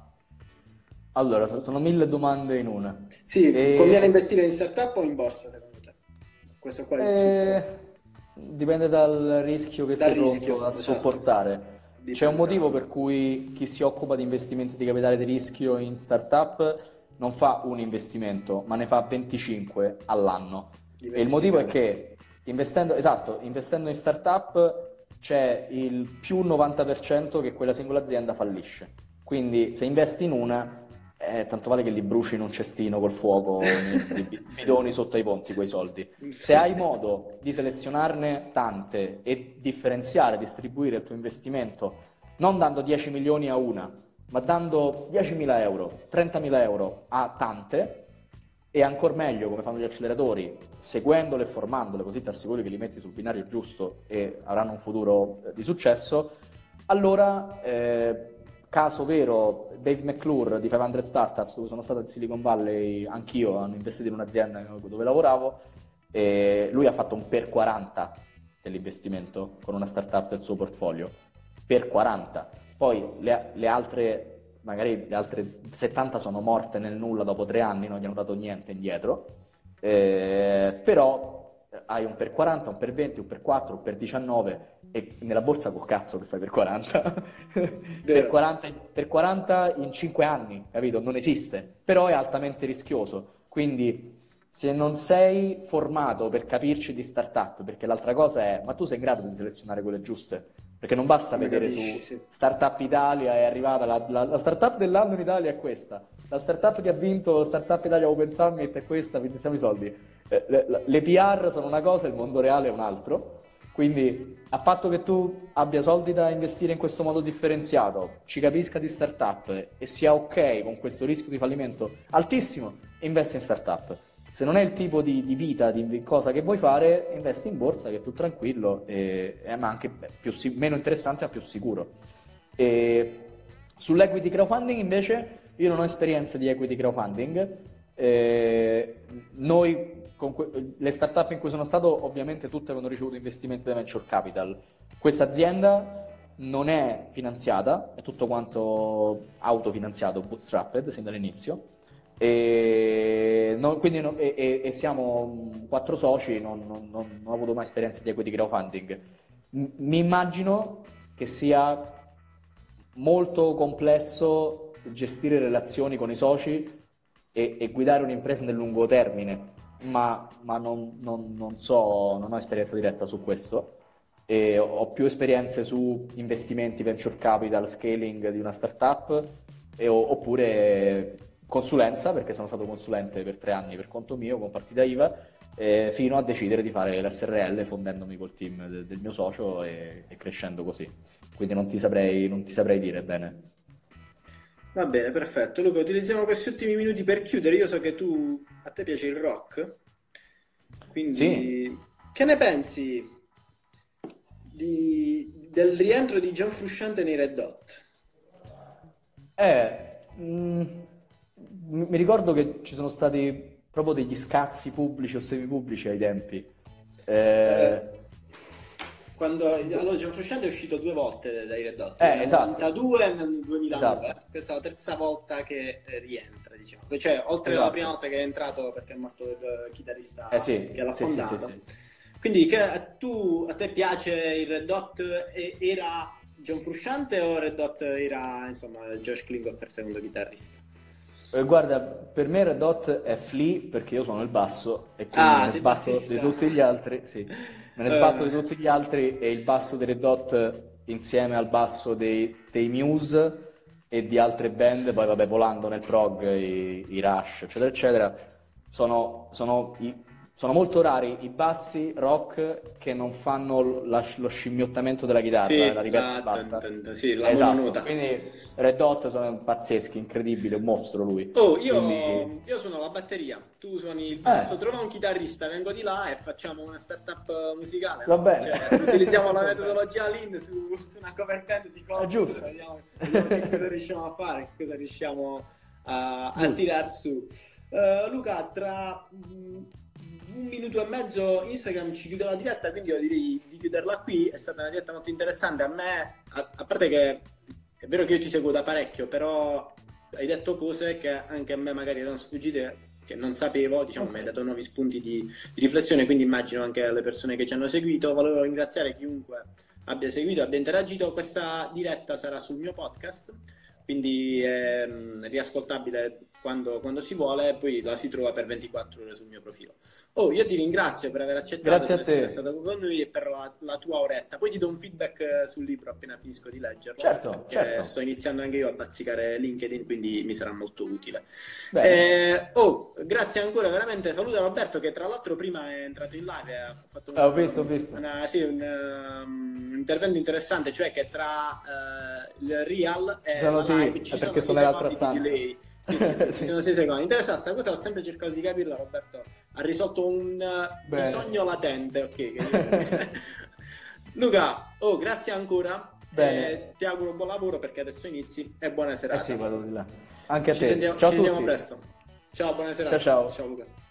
Allora, so- sono mille domande in una. Sì, conviene E, investire in startup o in borsa, secondo te? Questo qua è il succo. e dipende dal rischio che Dal sei pronto rischio, a esatto. sopportare. C'è un Dipende da... motivo per cui chi si occupa di investimenti di capitale di rischio in startup non fa un investimento, ma ne fa venticinque all'anno. E il motivo è diversificare. che investendo, esatto, investendo in startup c'è il più novanta per cento che quella singola azienda fallisce. Quindi se investi in una, eh, tanto vale che li bruci in un cestino col fuoco, nei, nei bi- bidoni sotto ai ponti quei soldi. Se hai Infatti. modo di selezionarne tante e differenziare, distribuire il tuo investimento, non dando dieci milioni a una, ma dando diecimila euro, trentamila euro a tante, e ancora meglio, come fanno gli acceleratori, seguendole e formandole, così ti assicuri che li metti sul binario giusto e avranno un futuro eh, di successo, allora, eh, caso vero, Dave McClure di cinquecento Startups, dove sono stato in Silicon Valley, anch'io, hanno investito in un'azienda dove lavoravo, e lui ha fatto un per quaranta dell'investimento con una startup del suo portfolio, per quaranta. Poi le, le altre, magari le altre settanta sono morte nel nulla dopo tre anni, non gli hanno dato niente indietro, eh, però hai un per quaranta, un per venti, un per quattro, un per diciannove e nella borsa col cazzo che fai per quaranta? per Vero. quaranta, per quaranta in cinque anni, capito? Non esiste, però è altamente rischioso. Quindi se non sei formato per capirci di startup, perché l'altra cosa è, ma tu sei in grado di selezionare quelle giuste? Perché non basta Come vedere capisci, su sì. Startup Italia è arrivata, la, la, la startup dell'anno in Italia è questa, la startup che ha vinto Startup Italia Open Summit è questa, quindi siamo i soldi. Eh, le, le P R sono una cosa, il mondo reale è un altro, quindi a patto che tu abbia soldi da investire in questo modo differenziato, ci capisca di startup e sia ok con questo rischio di fallimento altissimo, investi in startup. Se non è il tipo di, di vita, di cosa che vuoi fare, investi in borsa che è più tranquillo, e, e ma anche beh, più, si- meno interessante ma più sicuro. E sull'equity crowdfunding invece io non ho esperienza di equity crowdfunding. Eh, noi, con que- le startup in cui sono stato, ovviamente tutte avevano ricevuto investimenti da venture capital. Questa azienda non è finanziata, è tutto quanto autofinanziato, bootstrapped sin dall'inizio. E, non- quindi non- e- e- e siamo quattro soci, non, non- non- non ho avuto mai esperienza di equity crowdfunding. M- mi immagino che sia molto complesso gestire relazioni con i soci e, e guidare un'impresa nel lungo termine, ma, ma non, non- non so, non ho esperienza diretta su questo. E ho ho più esperienze su investimenti, venture capital, scaling di una startup, e o- oppure consulenza, perché sono stato consulente per tre anni per conto mio con partita I V A, eh, fino a decidere di fare l'S R L fondendomi col team de- del mio socio e, e crescendo così. Quindi non ti saprei, non ti saprei dire bene. Va bene, perfetto. Luca, utilizziamo questi ultimi minuti per chiudere. Io so che tu, a te piace il rock, Sì, quindi che ne pensi di- del rientro di John Frusciante nei Red Hot? eh, mm, mi mi ricordo che ci sono stati proprio degli scazzi pubblici o semipubblici ai tempi. Eh, Eh, quando, allora, John Frusciante è uscito due volte dai Red Hot, eh, nel esatto, novantadue e nel duemilanove. esatto, Questa è la terza volta che eh, rientra, diciamo. Cioè, oltre alla prima esatto. volta che è entrato perché è morto il Eh chitarrista sì, che l'ha sì, sì, sì, fondato. sì. Quindi, che, a, tu, a te piace il Red Hot? E- era John Frusciante o Red Hot era, insomma, Josh Klinghoffer, secondo chitarrista? Eh, guarda, per me Red Hot è Flea perché io sono il basso e quindi me Ah, ne sei sbatto di bassista. tutti gli altri, sì, me ne sbatto Eh, di tutti gli altri e il basso dei Red Hot insieme al basso dei, dei Muse e di altre band, poi vabbè volando nel prog, i, i Rush, eccetera, eccetera, sono, sono i- sono molto rari i bassi rock che non fanno la- lo scimmiottamento della chitarra, Sì, la ripeto la, e basta. tan- tan- sì, la Esatto, mononota. quindi Red Hot sono pazzeschi, incredibili, un mostro lui. Oh, io, Quindi, io suono la batteria, tu suoni il basso, eh, trova un chitarrista, vengo di là e facciamo una startup musicale, va no? bene. Cioè, utilizziamo la Va bene. metodologia Lean su, su una cover band di È cover, giusto. vediamo, vediamo che cosa riusciamo a fare, che cosa riusciamo a, a Giusto. tirar su. Eh, Luca, tra mm, un minuto e mezzo Instagram ci chiude la diretta, quindi io direi di chiuderla qui. È stata una diretta molto interessante. A me, a, a parte che è vero che io ti seguo da parecchio, però hai detto cose che anche a me magari erano sfuggite, che non sapevo, diciamo, mi hai dato nuovi spunti di, di riflessione, quindi immagino anche alle persone che ci hanno seguito. Volevo ringraziare chiunque abbia seguito, abbia interagito. Questa diretta sarà sul mio podcast, quindi è mm, riascoltabile quando, quando si vuole, poi la si trova per ventiquattro ore sul mio profilo. Oh, io ti ringrazio per aver accettato Grazie di a essere te. stato con noi e per la, la tua oretta. Poi ti do un feedback eh, sul libro appena finisco di leggerlo. Certo, perché certo. sto iniziando anche io a bazzicare LinkedIn, quindi mi sarà molto utile. Bene. Eh, oh, grazie ancora, veramente. Saluto Roberto che tra l'altro prima è entrato in live e ha fatto Eh, ho visto, ho visto. una- sì, un, um, un intervento interessante, cioè che tra eh, il real e Ci sono, la sì, live ci è perché sono sono sei nell'altra secondi di stanza. delay. Sì, sì, sì, ci Sì. sono sei secondi. Interessante, questa cosa ho sempre cercato di capirla, Roberto. Ha risolto un eh, Bene. bisogno latente, ok. che- Luca, oh, grazie ancora. Bene. Eh, ti auguro buon lavoro perché adesso inizi e buona Eh serata. sì, vado di là. Anche a Ci te. sentiamo, Ciao ci a sentiamo tutti. presto. Ciao, buona serata. Ciao, ciao. Ciao Luca.